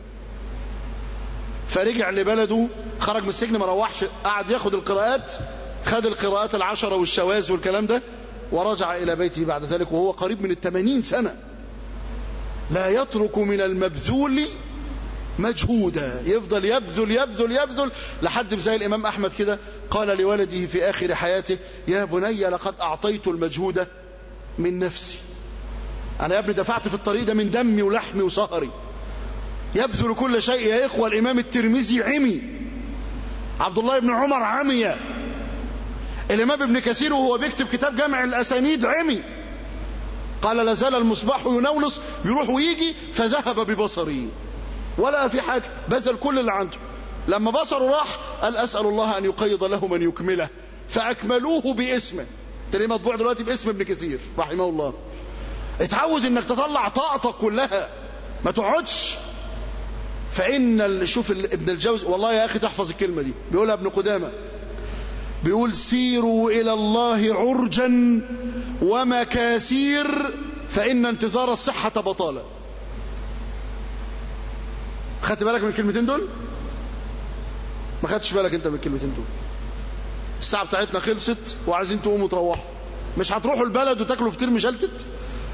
فرجع لبلده، خرج من السجن ما روحش، قعد ياخد القراءات، خد القراءات 10 والشواذ والكلام ده، ورجع إلى بيته بعد ذلك وهو قريب من 80 سنة. لا يترك من المبذول مجهودا، يفضل يبذل يبذل يبذل لحد زي الإمام أحمد كده قال لولده في آخر حياته: يا بني لقد أعطيت المجهود من نفسي، أنا يا ابني دفعت في الطريق ده من دمي ولحمي وسهري. يبذل كل شيء. يا إخوة الإمام الترمذي عمي، عبد الله بن عمر عمي، الإمام ابن كثير وهو بيكتب كتاب جامع الأسانيد عمي، قال لازال المصباح ينونص، يروح ويجي، فذهب ببصري ولا في حاجة، بذل كل اللي عنده. لما بصره راح قال: أسأل الله أن يقيض له من يكمله، فأكملوه باسمه. تلاقيه مطبوع دلوقتي باسم ابن كثير رحمه الله. اتعود انك تطلع طاقتك كلها، ما تقعدش. فإن شوف ابن الجوزي، والله يا أخي تحفظ الكلمة دي، بيقولها ابن قدامة، بيقول: سيروا إلى الله عرجا ومكاسير فإن انتظار الصحة بطالة. خدت بالك من الكلمتين دول؟ ما خدتش بالك انت من الكلمتين دول؟ الساعة بتاعتنا خلصت وعايزين تقوموا تروحوا، مش هتروحوا البلد وتاكلوا فطير مشلتت؟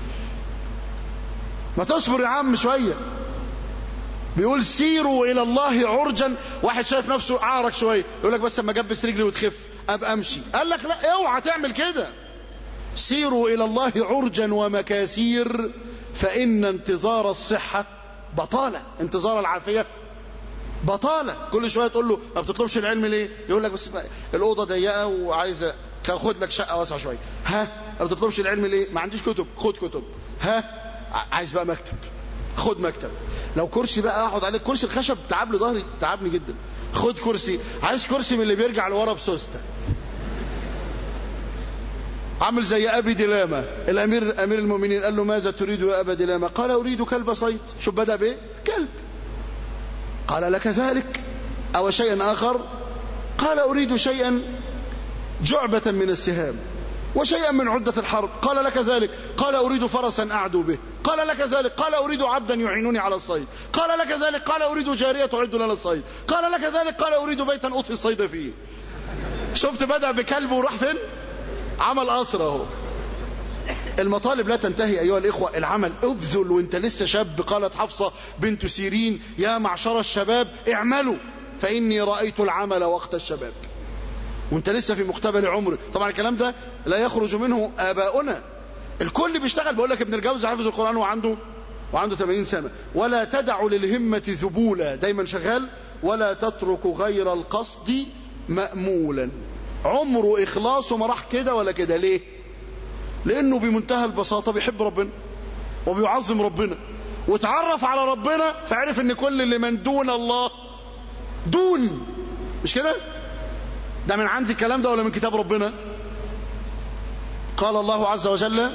ما تصبر يا عم شوية. بيقول: سيروا إلى الله عرجا. واحد شايف نفسه أعرج شوية يقول لك بس اما اجبس رجلي وتخف أبقى أمشي. قال لك لا، اوعى تعمل كده. سيروا إلى الله عرجا ومكاسير فإن انتظار الصحة بطالة. انتظار العافية بطالة. كل شوية تقول له ما بتطلبش العلم ليه؟ يقول لك بس الأوضة ضيقة وعايزة خد لك شقة واسعة شوية. ها، ما بتطلبش العلم ليه؟ ما عنديش كتب. خد كتب. ها، عايز بقى مكتب. خد مكتب. لو كرسي بقى اقعد عليه، كرسي الخشب تعب لي ظهري، تعبني جدا. خد كرسي. عايز كرسي من اللي بيرجع لورا بسوسته، عامل زي أبي دلامة. أمير المؤمنين قال له: ماذا تريد يا أبا دلامة؟ قال: أريد كلب صيد. شوف بدأ بإيه؟ كلب. قال: لك ذلك أو شيئا آخر؟ قال: أريد شيئا جعبة من السهام وشيئا من عدة الحرب. قال: لك ذلك؟ قال: أريد فرسا أعدو به. قال: لك ذلك؟ قال: أريد عبدا يعينوني على الصيد. قال: لك ذلك؟ قال: أريد جارية تعد لنا الصيد. قال: لك ذلك؟ قال: أريد بيتا أطفي الصيد فيه. شفت بدأ بكلب وراح فين؟ عمل أسرة اهو. المطالب لا تنتهي أيها الإخوة. العمل ابذل وانت لسه شاب. قالت حفصة بنت سيرين: يا معشر الشباب اعملوا فإني رأيت العمل وقت الشباب. وانت لسه في مقتبل عمر. طبعا الكلام ده لا يخرج منه آباؤنا، الكل بيشتغل. بقول لك ابن الجوزي حافظ القرآن وعنده 80 سنة. ولا تدع للهمة ذبولا، دايما شغال. ولا تترك غير القصد مأمولا. عمره إخلاصه ما راح كده ولا كده. ليه؟ لأنه بمنتهى البساطة بيحب ربنا وبيعظم ربنا وتعرف على ربنا، فعرف ان كل اللي من دون الله دون. مش كده؟ ده من عندي الكلام ده ولا من كتاب ربنا؟ قال الله عز وجل: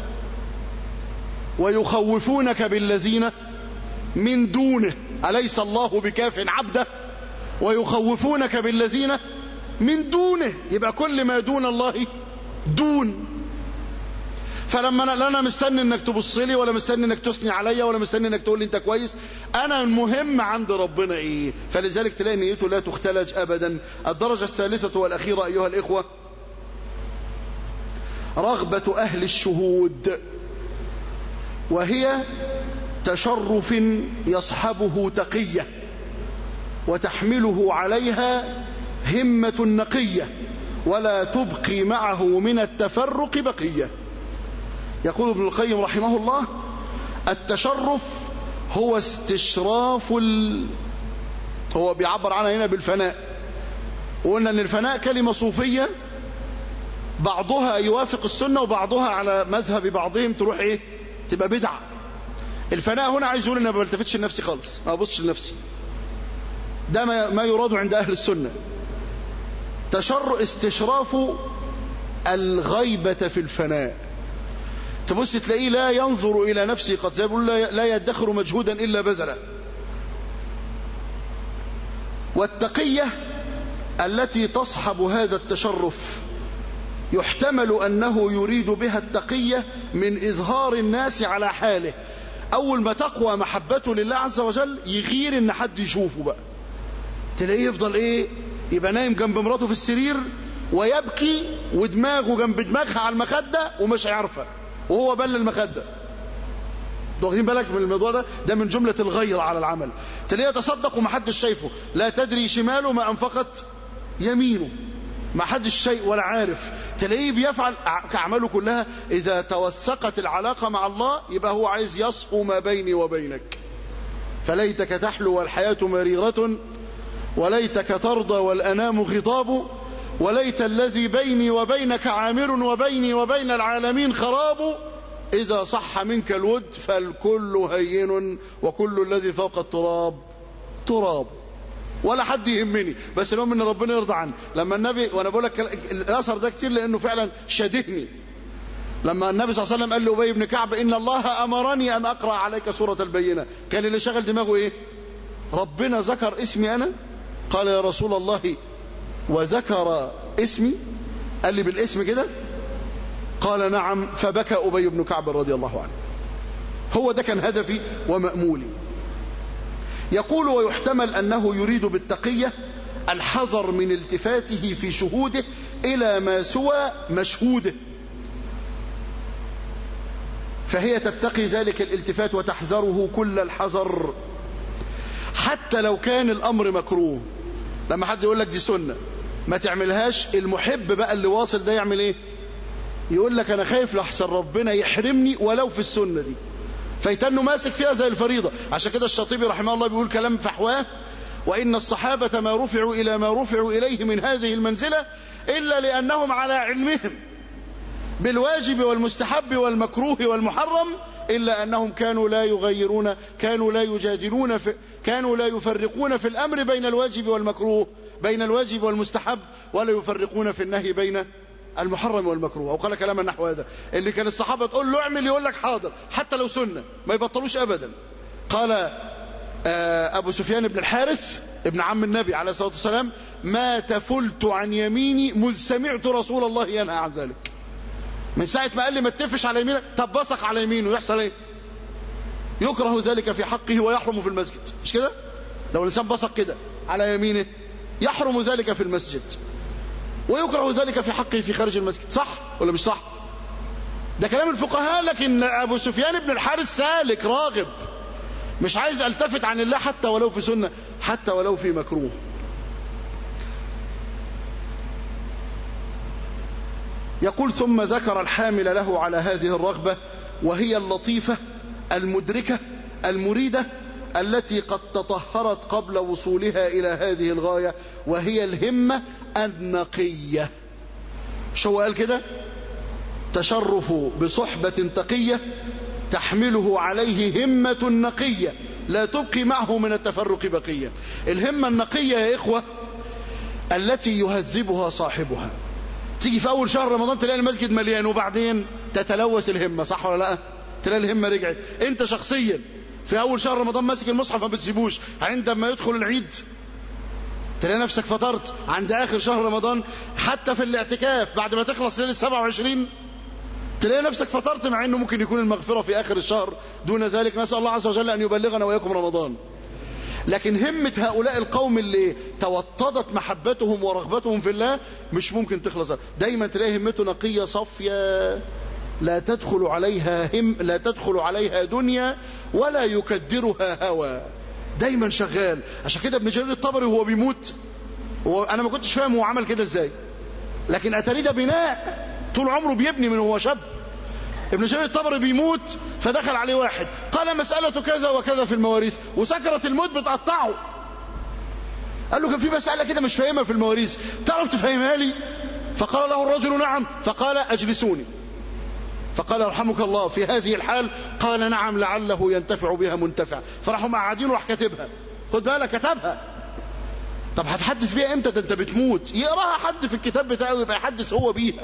ويخوفونك بالذين من دونه أليس الله بكاف عبده. ويخوفونك بالذين من دونه، يبقى كل ما دون الله دون. فلما لا انا مستني انك تبص لي ولا مستني انك تثني عليا ولا مستني انك تقول لي انت كويس، انا المهم عند ربنا ايه. فلذلك تلاقي نيته لا تختلج ابدا. الدرجة الثالثة والأخيرة أيها الإخوة: رغبة أهل الشهود، وهي تشرف يصحبه تقية وتحمله عليها همة نقية ولا تبقي معه من التفرق بقية. يقول ابن القيم رحمه الله: التشرف هو استشراف هو بيعبر عنها هنا بالفناء. وقلنا ان الفناء كلمة صوفية بعضها يوافق السنة وبعضها على مذهب بعضهم تروح ايه تبقى بدعة. الفناء هنا عايز يقول ان ما بلتفتش لنفسي خالص، ما ببصش لنفسي، ده ما يراد عند اهل السنة. استشراف الغيبة في الفناء، تبص تلاقيه لا ينظر إلى نفسه، قد زي بيقول لا يدخر مجهودا إلا بذله. والتقية التي تصحب هذا التشرف يحتمل أنه يريد بها التقية من إظهار الناس على حاله. أول ما تقوى محبته لله عز وجل يغير إن حد يشوفه بقى، تلاقيه يفضل إيه يبقى نايم جنب مراته في السرير ويبكي ودماغه جنب دماغها على المخدة ومش عارفة وهو بل المخدة. واخدين بالك من الموضوع ده من جملة الغيرة على العمل. تلاقيه يتصدق ومحدش شايفه، لا تدري شماله ما أنفقت يمينه، ما حدش شيء ولا عارف. تلاقيه بيفعل كأعماله كلها. إذا توثقت العلاقة مع الله يبقى هو عايز يصفو ما بيني وبينك. فليتك تحلو والحياة مريرة، وليتك ترضى والأنام غضاب، وليت الذي بيني وبينك عامر وبيني وبين العالمين خراب. إذا صح منك الود فالكل هين وكل الذي فوق التراب تراب. ولا حد يهمني، بس المهم ان ربنا يرضى عنه. لما النبي، وانا بقول لك الاثر ده كتير لانه فعلا شدهني، لما النبي صلى الله عليه وسلم قال لأبي بن كعب ان الله امرني ان اقرا عليك سوره البينه، كان اللي شغل دماغه ايه؟ ربنا ذكر اسمي انا؟ قال يا رسول الله وذكر اسمي؟ قال لي بالاسم كده؟ قال نعم. فبكى أبي بن كعب رضي الله عنه. هو ده كان هدفي ومأمولي. يقول ويحتمل أنه يريد بالتقية الحذر من التفاته في شهوده إلى ما سوى مشهوده، فهي تتقي ذلك الالتفات وتحذره كل الحذر حتى لو كان الأمر مكروه. لما حد يقول لك دي سنة ما تعملهاش، المحب بقى اللي واصل ده يعمل ايه؟ يقول لك انا خايف لحسن ربنا يحرمني ولو في السنة دي، فيتنه ماسك فيها زي الفريضة. عشان كده الشاطبي رحمه الله بيقول كلام فحواه: وإن الصحابة ما رفعوا إلى ما رفعوا إليه من هذه المنزلة إلا لأنهم على علمهم بالواجب والمستحب والمكروه والمحرم، إلا أنهم كانوا لا يغيرون، كانوا لا يجادلون كانوا لا يفرقون في الأمر بين الواجب والمكروه، بين الواجب والمستحب، ولا يفرقون في النهي بين المحرم والمكروه. أو قال كلاما نحو هذا، اللي كان الصحابة تقول له اعمل يقول لك حاضر حتى لو سنة، ما يبطلوش أبدا. قال أبو سفيان بن الحارث ابن عم النبي عليه الصلاة والسلام: ما تفلت عن يميني مذ سمعت رسول الله ينهى عن ذلك. من ساعة ما قال لي ما تتفش على يمينك، طب بصق على يمينه يحصل ايه؟ يكره ذلك في حقه ويحرم في المسجد، مش كده؟ لو الإنسان بصق كده على يمينه يحرم ذلك في المسجد، ويكره ذلك في حقه في خارج المسجد. صح ولا مش صح؟ ده كلام الفقهاء. لكن أبو سفيان بن الحارث سالك راغب، مش عايز التفت عن الله حتى ولو في سنة، حتى ولو في مكروه. يقول: ثم ذكر الحامل له على هذه الرغبة، وهي اللطيفة المدركة المريدة التي قد تطهرت قبل وصولها إلى هذه الغاية، وهي الهمة النقية. شو قال كده؟ تشرف بصحبة تقية تحمله عليه همة نقية لا تبقي معه من التفرق بقية. الهمة النقية يا إخوة التي يهذبها صاحبها. تيجي في أول شهر رمضان تلاقي المسجد مليان، وبعدين تتلوث الهمة، صح ولا لا؟ تلاقي الهمة رجعت. انت شخصيا في أول شهر رمضان ماسك المصحف ما بتسيبوش، عندما يدخل العيد تلاقي نفسك فطرت. عند آخر شهر رمضان حتى في الاعتكاف بعد ما تخلص ليلة 27 تلاقي نفسك فطرت، مع أنه ممكن يكون المغفرة في آخر الشهر. دون ذلك نسأل الله عز وجل أن يبلغنا وإياكم رمضان. لكن همة هؤلاء القوم اللي توطدت محبتهم ورغبتهم في الله مش ممكن تخلص. دايما تلاقي همته نقية صافية، لا تدخل عليها دنيا ولا يكدرها هوى، دايما شغال. عشان كده ابن جرير الطبري وهو بيموت، أنا ما كنتش فاهم هو عمل كده ازاي، لكن أتاري ده بناء طول عمره بيبني من هو شاب. ابن جرير الطبري بيموت، فدخل عليه واحد قال مسألة كذا وكذا في المواريث، وسكرة الموت بتقطعه. قال له كان في مسألة كده مش فاهمها في المواريث، تعرف تفهمها لي؟ فقال له الرجل نعم. فقال أجلسوني. فقال رحمك الله في هذه الحال؟ قال نعم لعله ينتفع بها منتفع. فراحوا قاعدين وراح كاتبها. خد بالك كتبها. طب هتحدث بيها امتى؟ ده انت بتموت. يقراها حد في الكتاب بتاعه يبقى يحدث هو بيها.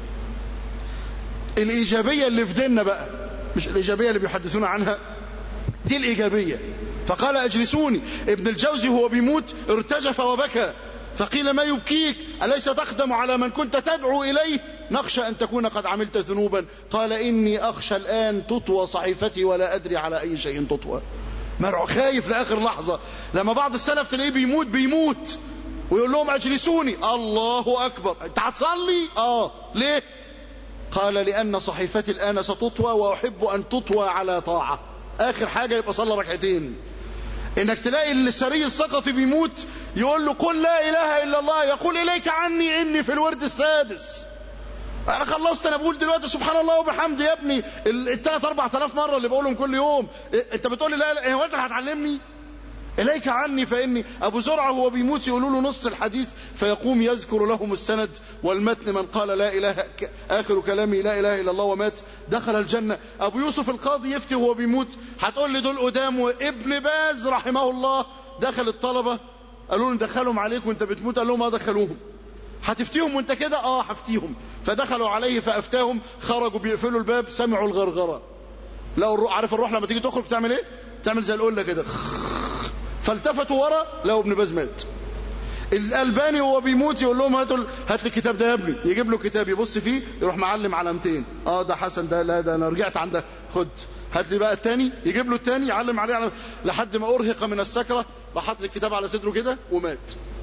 الإيجابية اللي في ديننا بقى، مش الإيجابية اللي بيحدثون عنها، دي الإيجابية. فقال أجلسوني. ابن الجوزي هو بيموت ارتجف وبكى، فقيل ما يبكيك؟ أليس تخدم على من كنت تدعو إليه؟ نخشى أن تكون قد عملت ذنوبا. قال إني أخشى الآن تطوى صحيفتي ولا أدري على أي شيء تطوى. مرعو خايف لآخر لحظة. لما بعض السلف تلاقيه بيموت ويقول لهم أجلسوني، الله أكبر، أنت هتصلي؟ ليه؟ قال لأن صحيفتي الآن ستطوى وأحب أن تطوى على طاعة. آخر حاجة يبقى صلى ركعتين. إنك تلاقي السري السقطي بيموت يقول له قل لا إله إلا الله، يقول إليك عني إني في الورد السادس. أنا خلصت، أنا بقول دلوقتي سبحان الله وبحمده يا ابني 3-4 آلاف مرة اللي بقولهم كل يوم. أنت بتقول لي لا، هو أنت اللي هتعلمني؟ إليك عني فإني. أبو زرعة هو بيموت يقولوا له نص الحديث، فيقوم يذكر لهم السند والمتن. من قال لا إله آخر كلامي لا إله إلا الله ومات دخل الجنة. أبو يوسف القاضي يفتي وهو بيموت. هتقول لي دول قدام. ابن باز رحمه الله دخل الطلبة قالوا له ندخلهم عليك وانت بتموت، قال لهم دخلوهم. هتفتيهم وانت كده؟ هفتيهم. فدخلوا عليه فأفتاهم. خرجوا بيقفلوا الباب، سمعوا الغرغرة. لو عارف الروح لما تيجي تخرج تعمل ايه؟ تعمل زي القلة كده. فالتفتوا ورا لو ابن باز مات. الألباني وهو بيموت يقول لهم هات لي الكتاب ده يا ابني. يجيب له كتاب يبص فيه يروح معلم علامتين، ده حسن، ده لا، ده انا رجعت عن ده، خد هات لي بقى الثاني. يجيب له الثاني يعلم عليه لحد ما أرهق من السكرة، راح حط الكتاب على صدره كده ومات.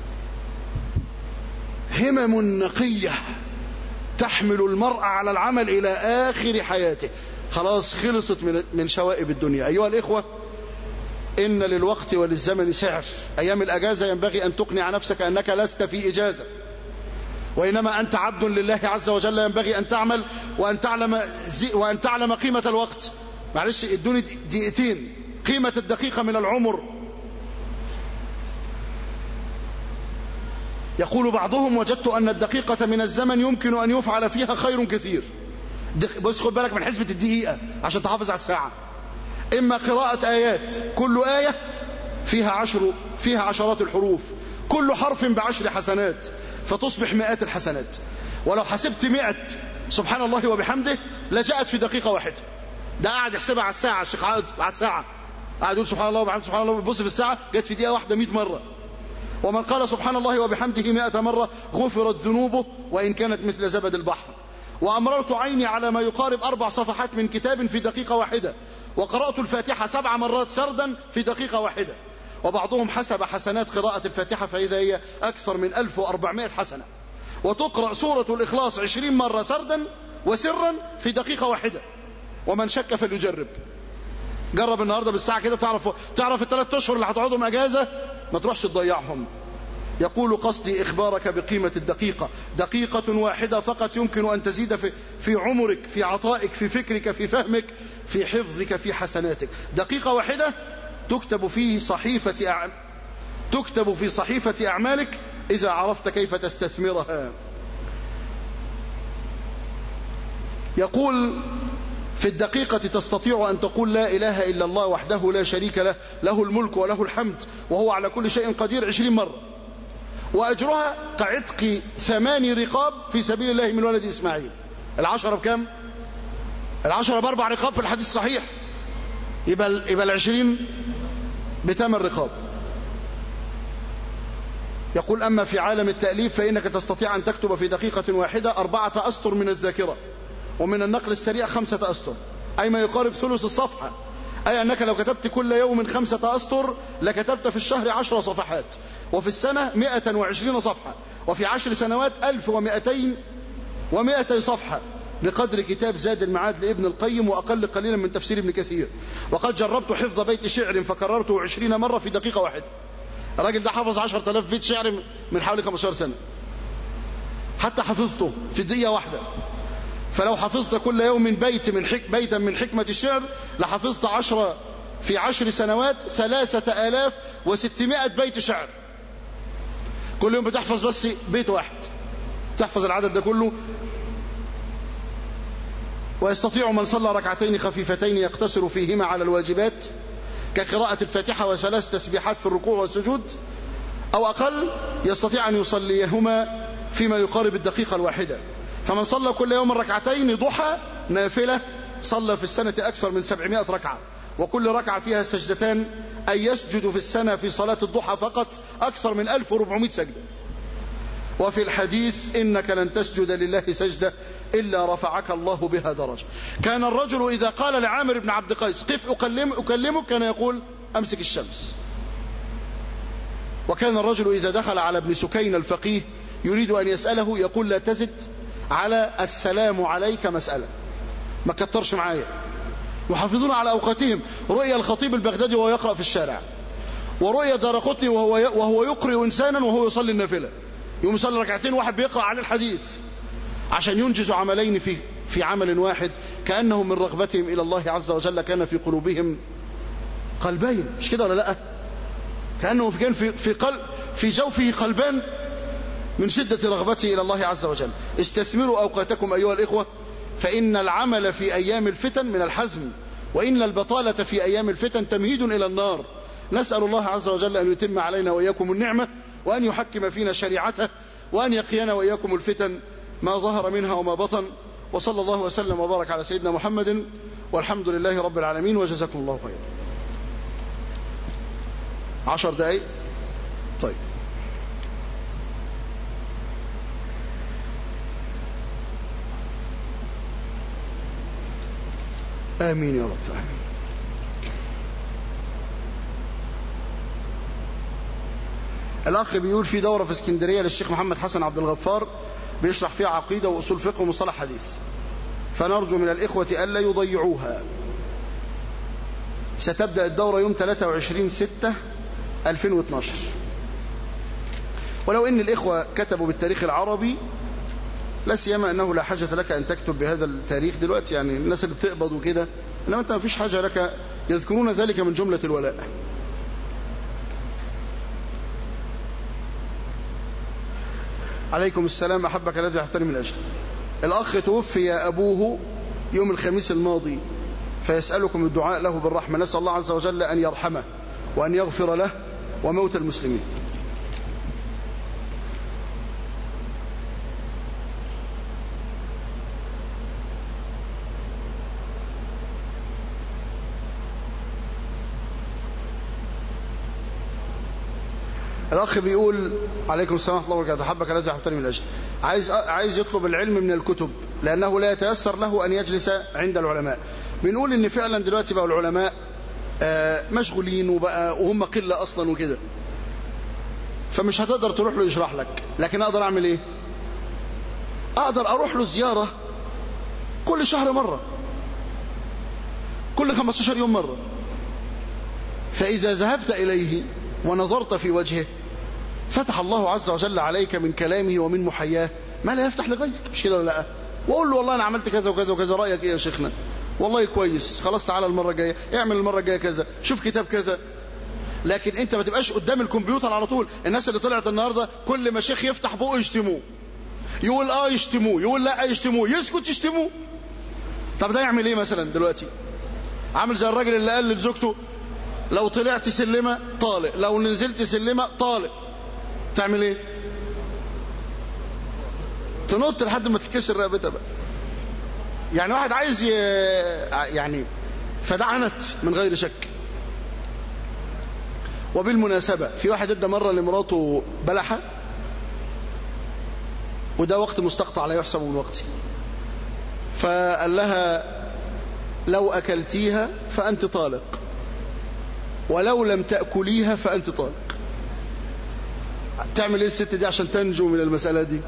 همم نقية تحمل المرء على العمل إلى آخر حياته. خلاص خلصت من شوائب الدنيا. أيها الإخوة، إن للوقت وللزمن سعف. أيام الأجازة ينبغي أن تقنع نفسك أنك لست في إجازة، وإنما أنت عبد لله عز وجل. ينبغي أن تعمل وأن تعلم قيمة الوقت. معلش ادوني دقيقتين. قيمة الدقيقة من العمر. يقول بعضهم وجدت أن الدقيقة من الزمن يمكن أن يفعل فيها خير كثير. بس خد بالك من حسبة الدقيقة عشان تحافظ على الساعة. إما قراءة آيات، كل آية فيها عشرات الحروف، كل حرف ب10 حسنات، فتصبح 100 الحسنات. ولو حسبت 100 سبحان الله وبحمده لجاءت في دقيقة واحدة. ده قاعد يحسبها على الساعة، الشيخ عاد على الساعة قاعد يقول سبحان الله وبحمده سبحان الله، بيبص في الساعة جت في دقيقة واحدة 100 مرة. ومن قال سبحان الله وبحمده 100 مرة غفرت ذنوبه وإن كانت مثل زبد البحر. وأمررت عيني على ما يقارب 4 صفحات من كتاب في دقيقة واحدة، وقرأت الفاتحة 7 مرات سردا في دقيقة واحدة. وبعضهم حسب حسنات قراءة الفاتحة فإذا هي أكثر من 1400 حسنة. وتقرأ سورة الإخلاص 20 مرة سردا وسرا في دقيقة واحدة. ومن شك فليجرب. جرب النهاردة بالساعة كده، تعرف ال3 أشهر اللي هتقعدهم أجازة ما تروحش تضيعهم. يقول قصدي إخبارك بقيمة الدقيقة. دقيقة واحدة فقط يمكن أن تزيد في عمرك، في عطائك، في فكرك، في فهمك، في حفظك، في حسناتك. دقيقة واحدة تكتب في صحيفة أعمالك إذا عرفت كيف تستثمرها. يقول في الدقيقة تستطيع أن تقول لا إله إلا الله وحده لا شريك له، له الملك وله الحمد وهو على كل شيء قدير 20 مرة. وأجرها كعتق 8 رقاب في سبيل الله من ولد إسماعيل. 10 بكم؟ 10 ب4 رقاب في الحديث الصحيح. يبقى 20 ب8 رقاب. يقول أما في عالم التأليف فإنك تستطيع أن تكتب في دقيقة واحدة 4 أسطر من الذاكرة، ومن النقل السريع 5 أسطر، أي ما يقارب ثلث الصفحة. أي أنك لو كتبت كل يوم 5 أسطر لكتبت في الشهر 10 صفحات، وفي السنة 120 صفحة، وفي 10 سنوات 1200 صفحة، بقدر كتاب زاد المعاد لابن القيم، وأقل قليلا من تفسير ابن كثير. وقد جربت حفظ بيت شعر فكررته 20 مرة في دقيقة واحدة. الراجل ده حفظ 10,000 بيت شعر من حوالي 15 سنة، حتى حفظته في دقيقة واحدة. فلو حفظت كل يوم بيتا من حكمة الشعر لحفظت 10 في 10 سنوات 3600 بيت شعر. كل يوم بتحفظ بس بيت واحد، تحفظ العدد ده كله. ويستطيع من صلى ركعتين خفيفتين يقتصر فيهما على الواجبات كقراءة الفاتحة و3 تسبيحات في الركوع والسجود أو أقل، يستطيع أن يصليهما فيما يقارب الدقيقة الواحدة. فمن صلى كل يوم ركعتين ضحى نافلة صلى في السنة أكثر من 700 ركعة، وكل ركعة فيها سجدتان، أي يسجد في السنة في صلاة الضحى فقط أكثر من 1400 سجدة. وفي الحديث إنك لن تسجد لله سجدة إلا رفعك الله بها درجة. كان الرجل إذا قال لعامر بن عبد قيس قف أكلمك كان يقول أمسك الشمس. وكان الرجل إذا دخل على ابن سكين الفقيه يريد أن يسأله يقول لا تزد على السلام عليك مسألة، ما كترش معايا. يحافظون على أوقاتهم. رؤيا الخطيب البغدادي وهو يقرأ في الشارع، ورؤيا دارقطني وهو يقرئ إنسانا وهو يصلي النافلة، يوم يصلي ركعتين واحد بيقرأ عليه الحديث، عشان ينجزوا عملين في عمل واحد. كأنهم من رغبتهم إلى الله عز وجل كان في قلوبهم قلبين، مش كده ولا لا؟ كأنه كان في جوفه قلبان من شدة رغبته إلى الله عز وجل. استثمروا أوقاتكم أيها الإخوة، فإن العمل في أيام الفتن من الحزم، وإن البطالة في أيام الفتن تمهيد إلى النار. نسأل الله عز وجل أن يتم علينا وإياكم النعمة، وأن يحكم فينا شريعته، وأن يقينا وإياكم الفتن ما ظهر منها وما بطن. وصلى الله وسلم وبارك على سيدنا محمد، والحمد لله رب العالمين، وجزاكم الله خيرا. 10 دقائق. طيب، آمين يا رب العالمين. الأخ بيقول في دورة في اسكندرية للشيخ محمد حسن عبد الغفار بيشرح فيها عقيدة وأصول فقه ومصطلح حديث، فنرجو من الإخوة ألا يضيعوها. ستبدأ الدورة يوم 23/6/2012. ولو أن الإخوة كتبوا بالتاريخ العربي لا سيما أنه لا حاجة لك أن تكتب بهذا التاريخ دلوقتي، يعني الناس اللي بتقبض وكده، إنما أنت ما فيش حاجة لك، يذكرون ذلك من جملة الولاء. عليكم السلام، أحبك الذي أحترم من أجل. الأخ توفي أبوه يوم الخميس الماضي، فيسألكم الدعاء له بالرحمة. نسأل الله عز وجل أن يرحمه وأن يغفر له وموت المسلمين. الأخ بيقول عليكم السلام ورحمة الله وبركاته، حبك الذي أحببتني من أجل. عايز يطلب العلم من الكتب لأنه لا يتيسر له أن يجلس عند العلماء. بنقول إن فعلا دلوقتي بقى العلماء مشغولين وهم قلة أصلا وكده، فمش هتقدر تروح له يشرح لك. لكن أقدر أعمل إيه؟ أقدر أروح له زيارة كل شهر مرة، كل 15 يوم مرة. فإذا ذهبت إليه ونظرت في وجهه فتح الله عز وجل عليك من كلامه ومن محياه ما لا يفتح لغيرك، مش كده ولا لا؟ وأقول له والله أنا عملت كذا وكذا وكذا، رأيك إيه يا شيخنا؟ والله كويس، خلاص تعالى المرة الجاية، اعمل المرة الجاية كذا، شوف كتاب كذا. لكن أنت ما تبقاش قدام الكمبيوتر على طول. الناس اللي طلعت النهاردة كل ما شيخ يفتح بقه يشتموه، يقول يشتموه، يقول لا يشتموه، يسكت يشتموه. طب ده يعمل إيه مثلا دلوقتي؟ عامل زي الراجل اللي قال لزوجته لو طلعت سلمة طالق، لو نزلت سلمة طالق. تعمل ايه؟ تنط لحد ما تتكسر رقبتها بقى. يعني واحد عايز يعني فده عنت من غير شك. وبالمناسبة في واحد ادى مرة لمراته بلحة، وده وقت مستقطع لا يحسب من وقتي، فقال لها لو أكلتيها فأنت طالق، ولو لم تأكليها فأنت طالق. تعمل ايه الست دي عشان تنجو من المسألة دي؟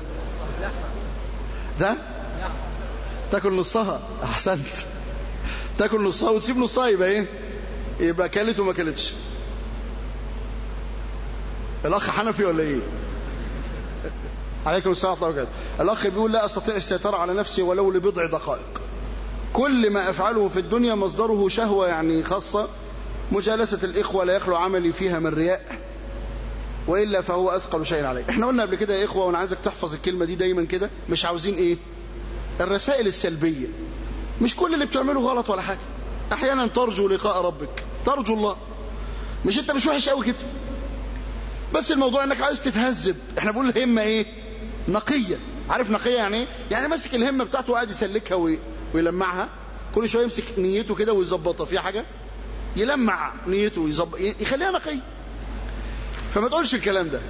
ده تاكل نصها. احسنت، تاكل نصها وتسيب نصها، يبقى ايه؟ يبقى كلت وما كلتش. الاخ حنفي ولا ايه؟ عليكم السلام ورحمة الله وبركاته. الأخ بيقول لا أستطيع السيطرة على نفسي ولو لبضع دقائق. كل ما أفعله في الدنيا مصدره شهوة يعني خاصة، مجالسة الإخوة لا يخلو عملي فيها من رياء، وإلا فهو أثقل شيء عليه. احنا قلنا قبل كده يا إخوة، وأنا عايزك تحفظ الكلمة دي دايما كده، مش عاوزين إيه الرسائل السلبية. مش كل اللي بتعمله غلط ولا حاجة، أحيانا ترجو لقاء ربك، ترجو الله، مش أنت مش وحش قوي كده، بس الموضوع أنك عايز تتهذب. احنا بنقول الهمة إيه؟ نقية. عارف نقية يعني إيه؟ يعني ماسك الهمة بتاعته وقاعد يسلكها ويلمعها، كل شوية يمسك نيته كده ويظبطها في حاجة، يلمع نيته ويظبط، يخليها نقية. فما تقولش الكلام ده.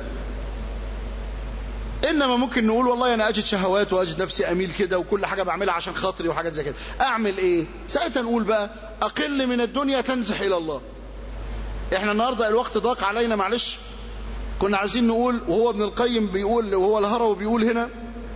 إنما ممكن نقول والله أنا أجد شهوات وأجد نفسي أميل كده، وكل حاجة بعملها عشان خاطري وحاجات زي كده. أعمل إيه؟ ساعتها نقول بقى أقل من الدنيا تنزح إلى الله. إحنا النهاردة الوقت ضاق علينا، معلش. كنا عايزين نقول، وهو ابن القيم بيقول، وهو الهروي بيقول هنا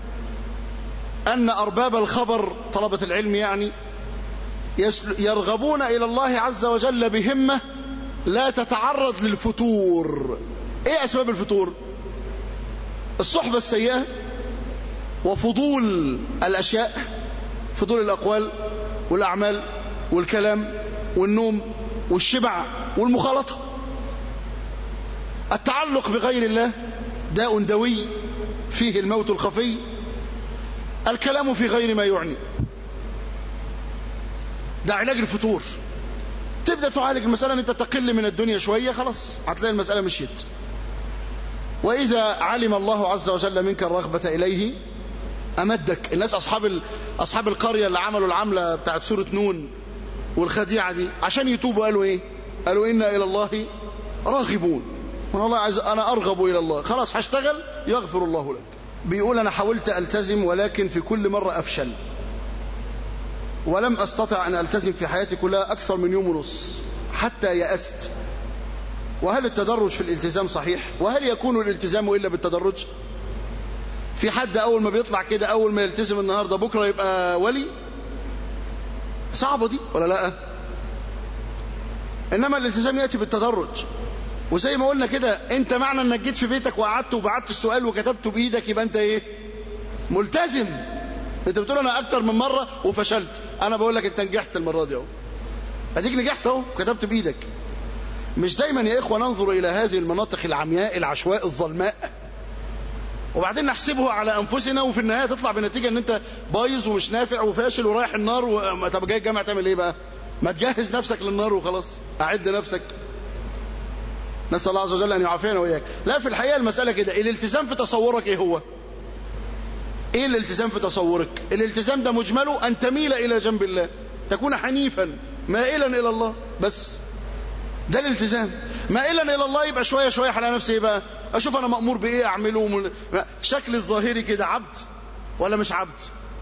أن أرباب الخبر طلبة العلم يعني يرغبون إلى الله عز وجل بهمة لا تتعرض للفتور. إيه أسباب الفتور؟ الصحبة السيئة، وفضول الأشياء، فضول الأقوال والأعمال والكلام والنوم والشبع والمخالطة. التعلق بغير الله داء دوي فيه الموت الخفي. الكلام في غير ما يعني، ده علاج الفتور. تبدأ تعالج المسألة، أنت تقل من الدنيا شوية، خلاص هتلاقي المسألة مشيت. وإذا علم الله عز وجل منك الرغبة إليه أمدك. الناس أصحاب القرية اللي عملوا العملة بتاعت سورة نون والخديعة دي عشان يتوبوا قالوا إيه؟ قالوا إنا إلى الله راغبون. والله عايز أنا أرغب إلى الله، خلاص هشتغل يغفر الله لك. بيقول أنا حاولت ألتزم ولكن في كل مرة أفشل، ولم أستطع أن ألتزم في حياتي كلها أكثر من يوم ونص حتى يأست. وهل التدرج في الالتزام صحيح؟ وهل يكون الالتزام إلا بالتدرج؟ في حد أول ما بيطلع كده أول ما يلتزم النهاردة بكرة يبقى ولي؟ صعبة دي ولا لا؟ إنما الالتزام يأتي بالتدرج. وزي ما قلنا كده، أنت معنى أنك جيت في بيتك وقعدت وبعت السؤال وكتبته بإيدك يبقى أنت إيه؟ ملتزم. أنت بتقول أنا أكتر من مرة وفشلت، أنا بقول لك أنت نجحت المرة دي أهو، أديك نجحت أهو كتبت بإيدك. مش دايما يا إخوة ننظر إلى هذه المناطق العمياء العشواء الظلماء وبعدين نحسبه على أنفسنا، وفي النهاية تطلع بنتيجة أن أنت بايظ ومش نافع وفاشل ورايح النار. وما تبقى جاي الجامعة تعمل إيه بقى؟ ما تجهز نفسك للنار وخلاص، أعد نفسك. نسأل الله عز وجل أن يعافينا وإياك. لا، في الحقيقة المسألة كده. الالتزام في تصورك إيه هو؟ إيه الالتزام في تصورك؟ الالتزام ده مجمله أن تميل إلى جنب الله، تكون حنيفا مائلا إلى الله، بس ده الالتزام. مائلا إلى الله يبقى شوية شوية على نفسي إيه بقى؟ أشوف أنا مأمور بإيه أعمله. شكل الظاهري كده عبد ولا مش عبد؟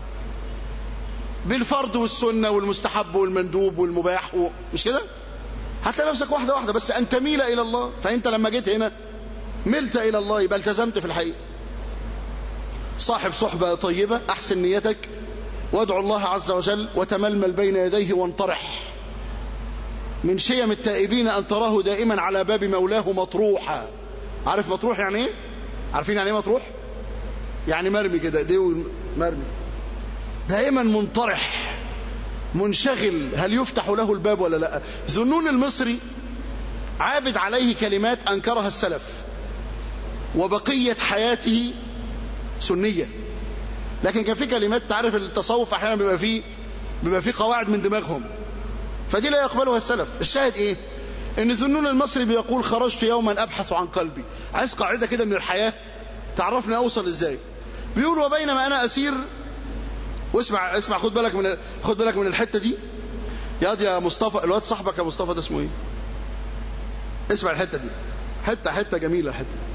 بالفرض والسنة والمستحب والمندوب والمباح مش كده؟ هتلاقي نفسك واحدة واحدة، بس أن تميل إلى الله. فأنت لما جيت هنا ملت إلى الله يبقى التزمت في الحقيقة. صاحب صحبة طيبة، أحسن نيتك، وادعو الله عز وجل وتململ بين يديه وانطرح. من شيم التائبين أن تراه دائما على باب مولاه مطروحا. عارف مطروح يعني إيه؟ عارفين يعني إيه مطروح؟ يعني مرمي كده، ايديه مرمي، دائما منطرح منشغل، هل يفتح له الباب ولا لا. ذنون المصري عابد عليه كلمات أنكرها السلف، وبقية حياته سنية. لكن كان في كلمات، تعرف التصوف أحيانا بيبقى فيه قواعد من دماغهم، فدي لا يقبلها السلف. الشاهد إيه؟ إن ذنون المصري بيقول خرجت يوما أبحث عن قلبي. عايز قاعدة كده من الحياة تعرفني أوصل إزاي. بيقول وبينما أنا أسير، واسمع خد بالك من الحتة دي يا مصطفى، الواد صاحبك يا مصطفى ده اسمه إيه؟ اسمع الحتة دي، حتة جميلة الحتة دي.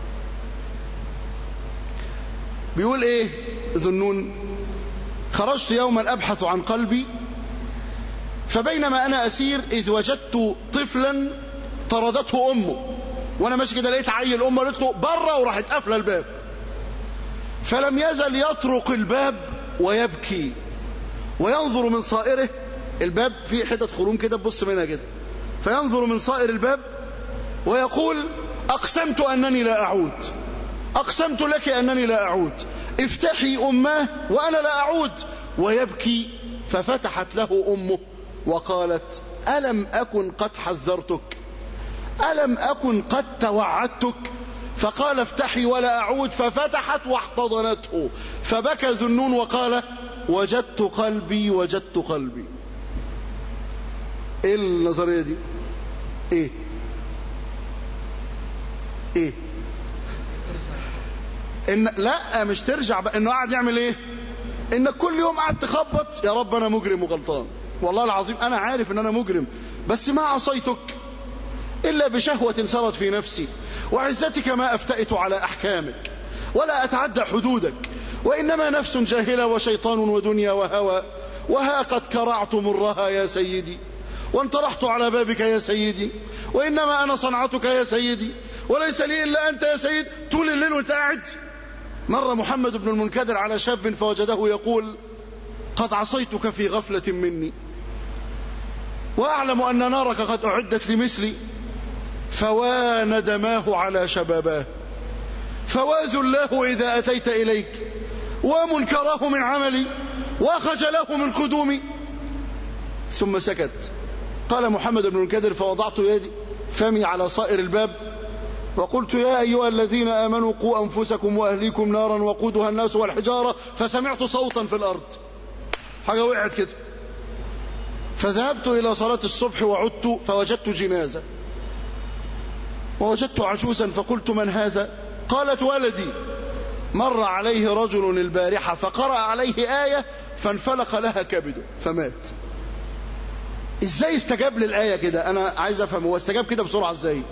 بيقول إيه ذنون؟ خرجت يوما أبحث عن قلبي فبينما أنا أسير إذ وجدت طفلا طردته أمه، وأنا ماشي كده لقيت عيل أمه قالت له بره وراحت قافله الباب، فلم يزل يطرق الباب ويبكي وينظر من صائره. الباب فيه حتة خروم كده تبص منها كده، فينظر من صائر الباب ويقول أقسمت أنني لا أعود. أقسمت لك أنني لا أعود، افتحي أماه وأنا لا أعود. ويبكي، ففتحت له أمه وقالت: ألم أكن قد حذرتك؟ ألم أكن قد توعدتك؟ فقال: افتحي ولا أعود. ففتحت واحتضنته، فبكى ذنون وقال: وجدت قلبي وجدت قلبي. ايه النظرية دي؟ ايه إن لا مش ترجع بقى، انه قاعد يعمل ايه؟ انك كل يوم قاعد تخبط: يا رب انا مجرم وغلطان، والله العظيم انا عارف ان انا مجرم، بس ما عصيتك الا بشهوة سرت في نفسي، وعزتك ما افتئت على احكامك ولا اتعدى حدودك، وانما نفس جاهلة وشيطان ودنيا وهوى، وها قد كرعت مرها يا سيدي، وانطرحت على بابك يا سيدي، وانما انا صنعتك يا سيدي، وليس لي الا انت يا سيد. طول الليل وانت قاعد. مر محمد بن المنكدر على شاب فوجده يقول: قد عصيتك في غفلة مني، وأعلم أن نارك قد أعدت لمثلي، فوا ندماه على شباباه، فوا ذلاه إذا أتيت إليك، ومنكراه من عملي، وخجله من قدومي. ثم سكت. قال محمد بن المنكدر: فوضعت يدي فمي على صائر الباب وقلت: يا أيها الذين آمنوا قوا أنفسكم وأهليكم نارا وقودها الناس والحجارة. فسمعت صوتا في الأرض، حاجة وقعت كده. فذهبت إلى صلاة الصبح وعدت فوجدت جنازة، ووجدت عجوزا فقلت: من هذا؟ قالت: ولدي، مر عليه رجل البارحة فقرأ عليه آية فانفلق لها كبده فمات. ازاي استجاب للآية كده؟ أنا عايز أفهم هو استجاب كده بسرعة ازاي؟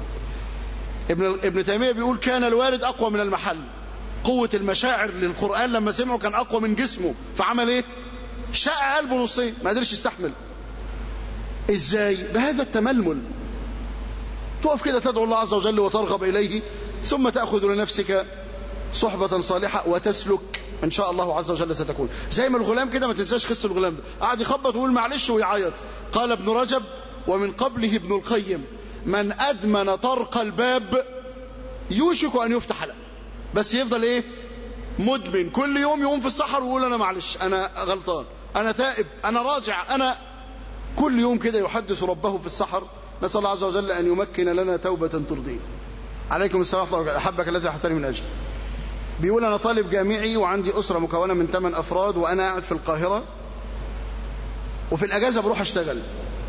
ابن تيمية بيقول: كان الوارد أقوى من المحل. قوة المشاعر للقرآن لما سمعه كان أقوى من جسمه، فعمل إيه؟ شق قلبه نصين، ما قدرش يستحمل. إزاي؟ بهذا التململ. تقف كده تدعو الله عز وجل وترغب إليه، ثم تأخذ لنفسك صحبة صالحة وتسلك، إن شاء الله عز وجل ستكون زي ما الغلام كده. ما تنساش قصة الغلام ده، قاعد يخبط ويقول معلش ويعيط. قال ابن رجب ومن قبله ابن القيم: من أدمن طرق الباب يوشك أن يفتح له. بس يفضل إيه؟ مدمن، كل يوم يقوم في السحر ويقول: أنا معلش، أنا غلطان، أنا تائب، أنا راجع، أنا كل يوم كده يحدث ربه في السحر. نسأل الله عز وجل أن يمكن لنا توبة ترضيه. عليكم السلام ورحمة الله. أحبك الذي أحبتني من أجل. بيقول: أنا طالب جامعي وعندي أسرة مكونة من 8 أفراد، وأنا قاعد في القاهرة، وفي الأجازة بروح أشتغل.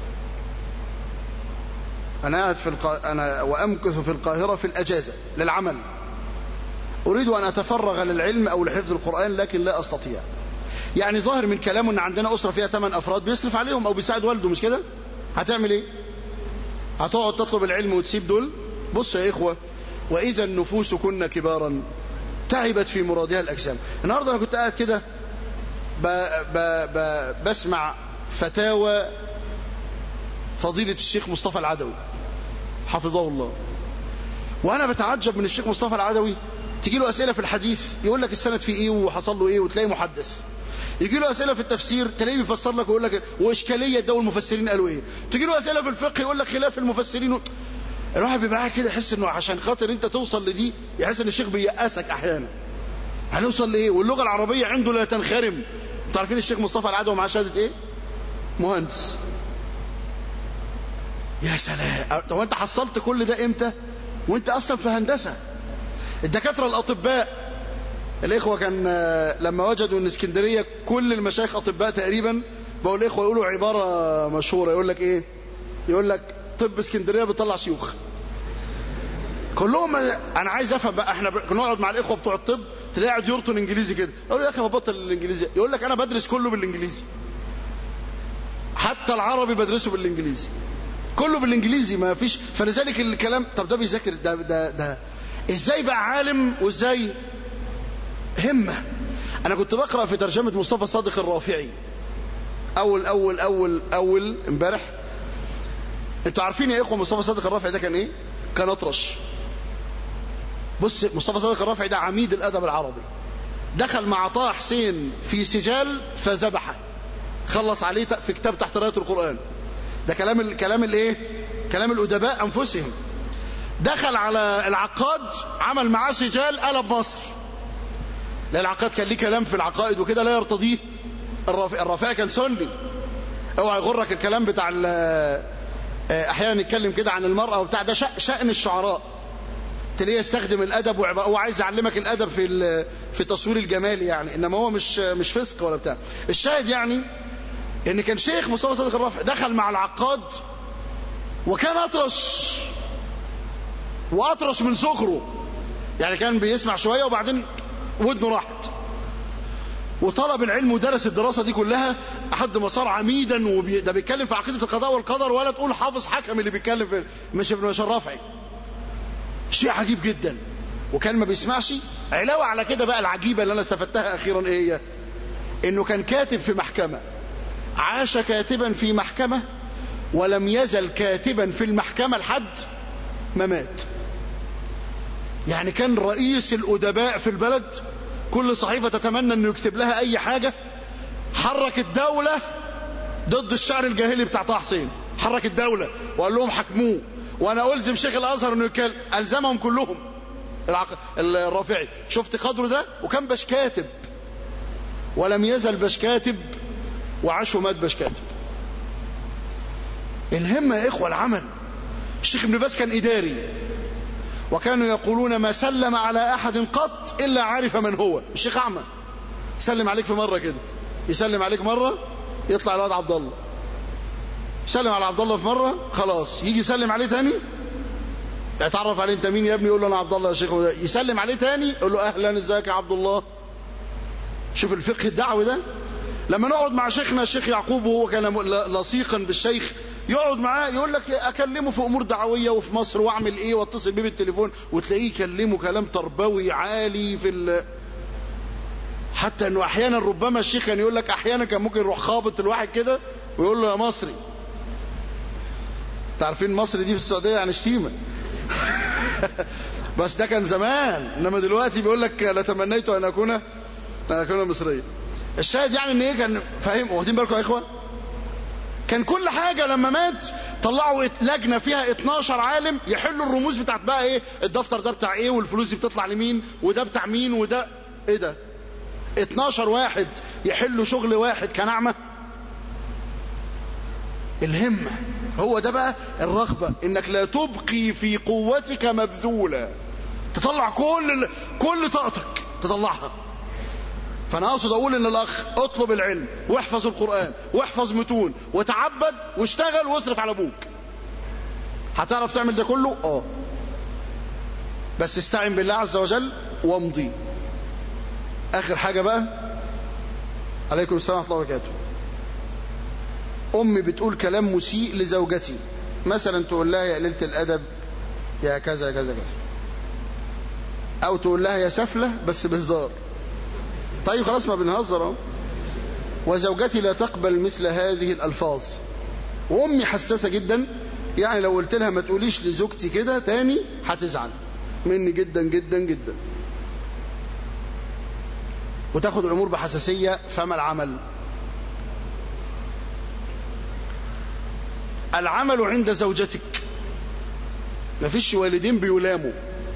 أنا قاعد أنا وأمكث في القاهرة في الأجازة للعمل. أريد أن أتفرغ للعلم أو لحفظ القرآن لكن لا أستطيع. يعني ظاهر من كلامه أن عندنا أسرة فيها 8 أفراد بيصرف عليهم أو بيساعد والده، مش كده؟ هتعمل إيه؟ هتقعد تطلب العلم وتسيب دول؟ بص يا إخوة: وإذا النفوس كنا كبارا تعبت في مرادها الأجسام. النهاردة أنا كنت قاعد كده بسمع فتاوى فضيلة الشيخ مصطفى العدوي حفظه الله، وأنا بتعجب من الشيخ مصطفى العدوي. تجي له أسئلة في الحديث يقول لك السند فيه إيه وحصل له إيه، وتلاقي محدث. يجي له أسئلة في التفسير تلاقيه بيفسر لك ويقول لك وإشكالية ده والمفسرين قالوا إيه. تجي له أسئلة في الفقه يقول لك خلاف المفسرين الواحد بيبقى قاعد كده يحس إنه عشان خاطر أنت توصل لدي يحس إن الشيخ بيأسك أحيانا. هنوصل لإيه؟ واللغة العربية عنده لا تنخرم. أنتوا عارفين الشيخ مصطفى العدوي معاه شهادة إيه؟ مهندس. يا سلام. طب أنت حصلت كل ده إمتى وأنت أصلا في هندسة؟ الدكاترة الأطباء الإخوة كان لما وجدوا أن اسكندرية كل المشايخ أطباء تقريبا، بقول الإخوة يقولوا عبارة مشهورة، يقول لك إيه؟ يقول لك طب اسكندرية بتطلع شيوخ كلهم. أنا عايز أفهم بقى، إحنا نقعد مع الإخوة بتوع الطب تلاقي قاعد يرطن إنجليزي كده، أقول له يا أخي ما بطل الإنجليزي، يقول لك أنا بدرس كله بالإنجليزي، حتى العربي بدرسه بالإنجليزي، كله بالإنجليزي ما فيش. فلذلك الكلام طب ده بيذاكر ده إزاي بقى عالم وإزاي همة. أنا كنت بقرأ في ترجمة مصطفى صادق الرافعي أول امبارح. أنتوا عارفين يا إخوة مصطفى صادق الرافعي ده كان إيه؟ كان أطرش. بص، مصطفى صادق الرافعي ده عميد الأدب العربي، دخل مع طه حسين في سجال فذبحه، خلص عليه في كتاب تحت راية القرآن. ده كلام الإيه؟ كلام الأدباء أنفسهم. دخل على العقاد عمل معاه سجال قلب مصر. لا العقاد كان ليه كلام في العقائد وكده لا يرتضيه الرافعي، كان سني. اوعى يغرك الكلام بتاع احيانا نتكلم كده عن المرأة وبتاع ده شأن الشعراء، تلاقيه يستخدم الادب هو عايز يعلمك الادب في تصوير الجمال يعني، انما هو مش فسق ولا بتاع. الشاهد يعني ان كان شيخ مصطفى صادق الرافعي دخل مع العقاد وكان واطرش من صغره، يعني كان بيسمع شويه وبعدين ودنه راحت، وطلب العلم ودرس الدراسه دي كلها لحد ما صار عميدا. ده بيتكلم في عقيده القضاء والقدر ولا تقول حافظ حكم اللي بيتكلم في مش الرافعي، شيء عجيب جدا. وكان ما بيسمعش. علاوه على كده بقى العجيبه اللي انا استفدتها اخيرا ايه هي؟ انه كان كاتب في محكمه، عاش كاتبا في محكمه ولم يزل كاتبا في المحكمه لحد ما مات. يعني كان رئيس الأدباء في البلد، كل صحيفة تتمنى أنه يكتب لها أي حاجة. حرك الدولة ضد الشعر الجاهلي بتاع طه حسين، حرك الدولة وقال لهم حكموه، وأنا ألزم شيخ الأزهر أنه يتكلم، ألزمهم كلهم الرافعي. شفت قدره ده؟ وكان باش كاتب ولم يزل باش كاتب، وعاش ومات باش كاتب. الهمة يا إخوة العمل. الشيخ ابن باز كان إداري، وكانوا يقولون ما سلم على أحد قط إلا عارف من هو. الشيخ أعمى يسلم عليك في مرة كده، يسلم عليك مرة يطلع الواد عبد الله، يسلم على عبد الله في مرة خلاص، يجي يسلم عليه تاني يتعرف عليه، انت مين يا ابني؟ يقول له انا عبد الله يا شيخ. يسلم عليه تاني يقول له اهلا ازيك يا عبد الله. شوف الفقه الدعوي ده. لما نقعد مع شيخنا الشيخ يعقوب وهو كان لصيقا بالشيخ، يقعد معاه يقول لك اكلمه في امور دعويه وفي مصر واعمل ايه واتصل بيه بالتليفون، وتلاقيه يكلمه كلام تربوي عالي حتى انه احيانا ربما الشيخ كان يقول لك احيانا كان ممكن يروح خابط الواحد كده ويقول له يا مصري. تعرفين مصري دي في السعوديه يعني شتيمه بس ده كان زمان، انما دلوقتي بيقول لك لتمنيت ان اكون مصريا. الشاهد يعني ان ايه، كان فاهم؟ واخدين بالكم يا اخوه؟ كان كل حاجة لما مات طلعوا لجنة فيها 12 عالم يحلوا الرموز بتاعت بقى ايه، الدفتر ده بتاع ايه، والفلوس دي بتطلع لمين، وده بتاع مين، وده ايه ده. 12 واحد يحلوا شغل واحد كان أعمى. الهمة هو ده بقى الرغبة، انك لا تبقي في قوتك مبذولة، تطلع كل طاقتك تطلعها. فأنا أقصد أقول إن الأخ اطلب العلم واحفظ القرآن واحفظ متون وتعبد واشتغل واصرف على أبوك. هتعرف تعمل ده كله؟ بس استعن بالله عز وجل وامضي. آخر حاجة بقى، عليكم السلام ورحمة الله وبركاته. أمي بتقول كلام مسيء لزوجتي، مثلا تقول لها يا قليلة الأدب يا كذا كذا كذا، أو تقول لها يا سفلة بس بهزار. طيب خلاص ما بنهزر اهو. وزوجتي لا تقبل مثل هذه الألفاظ، وأمي حساسة جدا، يعني لو قلت لها ما تقوليش لزوجتي كده تاني هتزعل مني جدا جدا جدا، وتاخد الأمور بحساسية. فما العمل؟ العمل عند زوجتك. ما فيش والدين بيلاموا،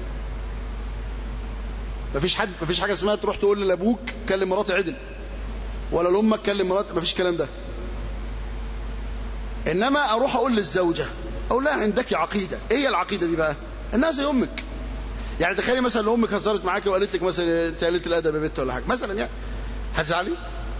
ما فيش حاجة اسمها تروح تقول لأبوك كلم مراتي عدل، ولا لأمك كلم مراتي، ما فيش كلام ده. إنما أروح أقول للزوجة، أقول لها عندك عقيدة. إيه هي العقيدة دي بقى؟ إنها زي أمك. يعني تخيلي مثلا لو أمك هزرت معاك وقالت لك مثلا أنت قلت الأدب يا بنت ولا حاجة مثلا، يعني هتزعلي؟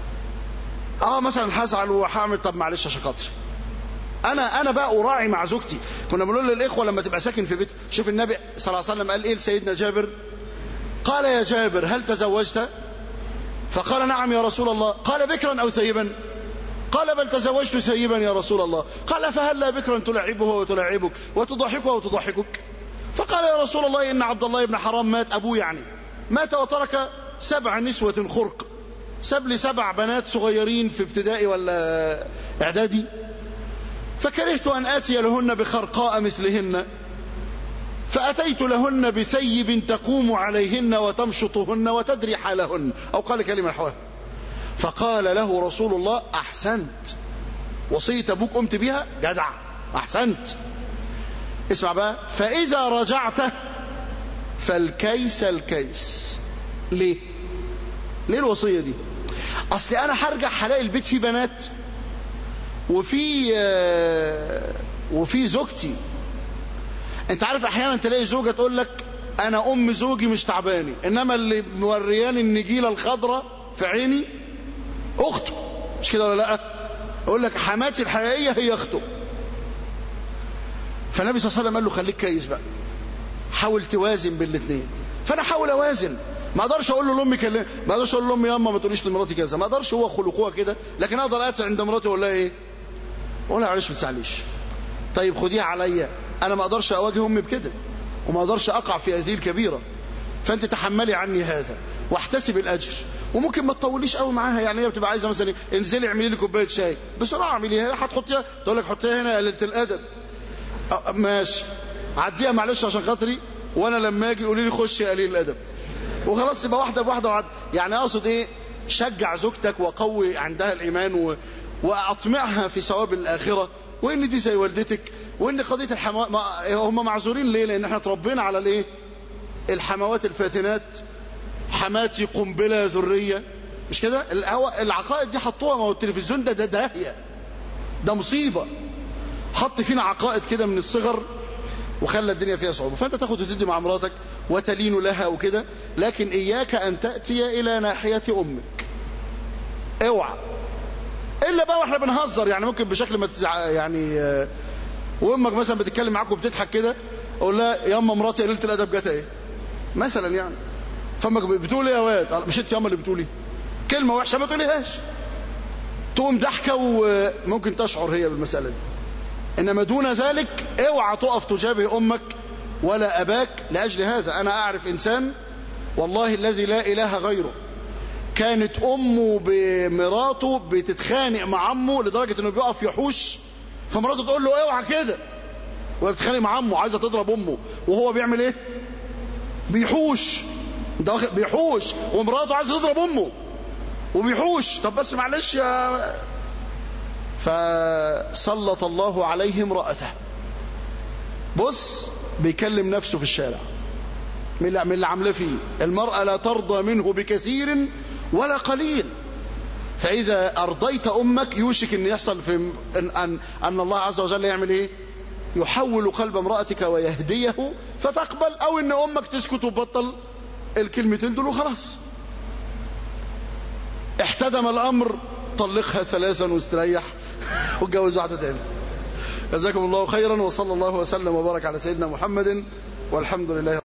مثلا هزعل وهعمل طب معلش عشان خاطري. أنا بقى أراعي مع زوجتي. كنا بنقول للإخوة لما تبقى ساكن في بيت، شوف النبي صلى الله عليه وسلم قال إيه لسيدنا جابر؟ قال يا جابر هل تزوجت؟ فقال نعم يا رسول الله. قال بكرا أو ثيبا؟ قال بل تزوجت ثيبا يا رسول الله. قال فهلا بكرا تلعبه وتلعبك وتضحكه وتضحكك؟ فقال يا رسول الله إن عبد الله بن حرام مات، أبوه يعني مات، وترك 7 نسوة خرق، ساب لي 7 بنات صغيرين في ابتدائي ولا إعدادي، فكرهت أن آتي لهن بخرقاء مثلهن، فأتيت لهن بثيب تقوم عليهن وتمشطهن وتدري حالهن، أو قال كلمة نحوها. فقال له رسول الله أحسنت، وصية أبوك قمت بها، جدع، أحسنت. اسمع بقى، فإذا رجعت فالكيس الكيس. ليه الوصية دي؟ أصل أنا هرجع هلاقي البيت فيه بنات وفي زوجتي. أنت عارف أحيانا تلاقي زوجة تقول لك أنا أم زوجي مش تعباني، إنما اللي مورياني النجيلة الخضراء في عيني أخته، مش كده ولا لأ؟ أقول لك حماتي الحقيقية هي أخته. فالنبي صلى الله عليه وسلم قال له خليك كيس بقى، حاول توازن بين الاثنين. فأنا حاول أوازن، ما اقدرش اقول له لامي كلمه، ما اقدرش اقول لامي ياما ما تقوليش لمراتي كذا، ما اقدرش، هو خلقوها كده. لكن اقدر اتي عند مراتي اقول لها ايه؟ اقول لها معلش ما تزعليش، طيب خديها عليا، انا ما اقدرش اواجه امي بكده، وما اقدرش اقع في هذه الكبيره، فانت تحملي عني هذا واحتسب الاجر. وممكن ما تطوليش قوي معاها، يعني هي بتبقى عايزه مثلا انزلي اعملي لي كوبايه شاي بسرعه، اعمليها، هتحطيها تقول لك حطيها هنا يا قليله الادب، ماشي عديها معلش عشان خاطري، وانا لما اجي قولي لي خشي يا قليل الادب، وخلاص يبقى واحده بواحده. يعني اقصد ايه؟ شجع زوجتك وقوي عندها الايمان واطمعها في ثواب الاخره، وان دي زي والدتك، وان قضيه هم معذورين ليه؟ لان احنا اتربينا على الايه؟ الحموات الفاتنات، حماتي قنبله ذريه، مش كده؟ العقائد دي حطوها، ما هو التلفزيون ده داهيه، ده مصيبه، حط فينا عقائد كده من الصغر وخلى الدنيا فيها صعوبة. فأنت تاخد وتدي مع مراتك وتلين لها وكده، لكن إياك أن تأتي إلى ناحية أمك، اوعى، إلا بقى وإحنا بنهزر، يعني ممكن بشكل ما يعني وأمك مثلا بتتكلم معاك وبتضحك كده، أقول لها يا أما مراتي قليلة الأدب جت إيه مثلا، يعني فأمك بتقول إيه يا واد؟ مش أنت يا أما اللي بتقولي كلمة وحشة ما تقوليهاش، تقوم ضحكة وممكن تشعر هي بالمسألة دي. إنما دون ذلك اوعى تقف تجابه أمك ولا أباك لأجل هذا. أنا أعرف إنسان والله الذي لا إله غيره، كانت أمه بمراته بتتخانق مع أمه لدرجة أنه بيقف يحوش، فمراته تقول له اوعى كده، وهي بتتخانق مع أمه عايزة تضرب أمه، وهو بيعمل إيه؟ بيحوش، بيحوش، ومراته عايزة تضرب أمه وبيحوش. طب بس معلش يا، فسلط الله عليه امرأته. بص بيكلم نفسه في الشارع من اللي عامله فيه. المرأة لا ترضى منه بكثير ولا قليل، فإذا أرضيت أمك يوشك أن يحصل في أن الله عز وجل يعمل إيه؟ يحول قلب امرأتك ويهديه فتقبل، أو أن أمك تسكت وتبطل الكلمتين دول وخلاص. احتدم الأمر، طلقها 3 واستريح واتجوز واحدة تاني. جزاكم الله خيرا، وصلى الله وسلم وبارك على سيدنا محمد، والحمد لله.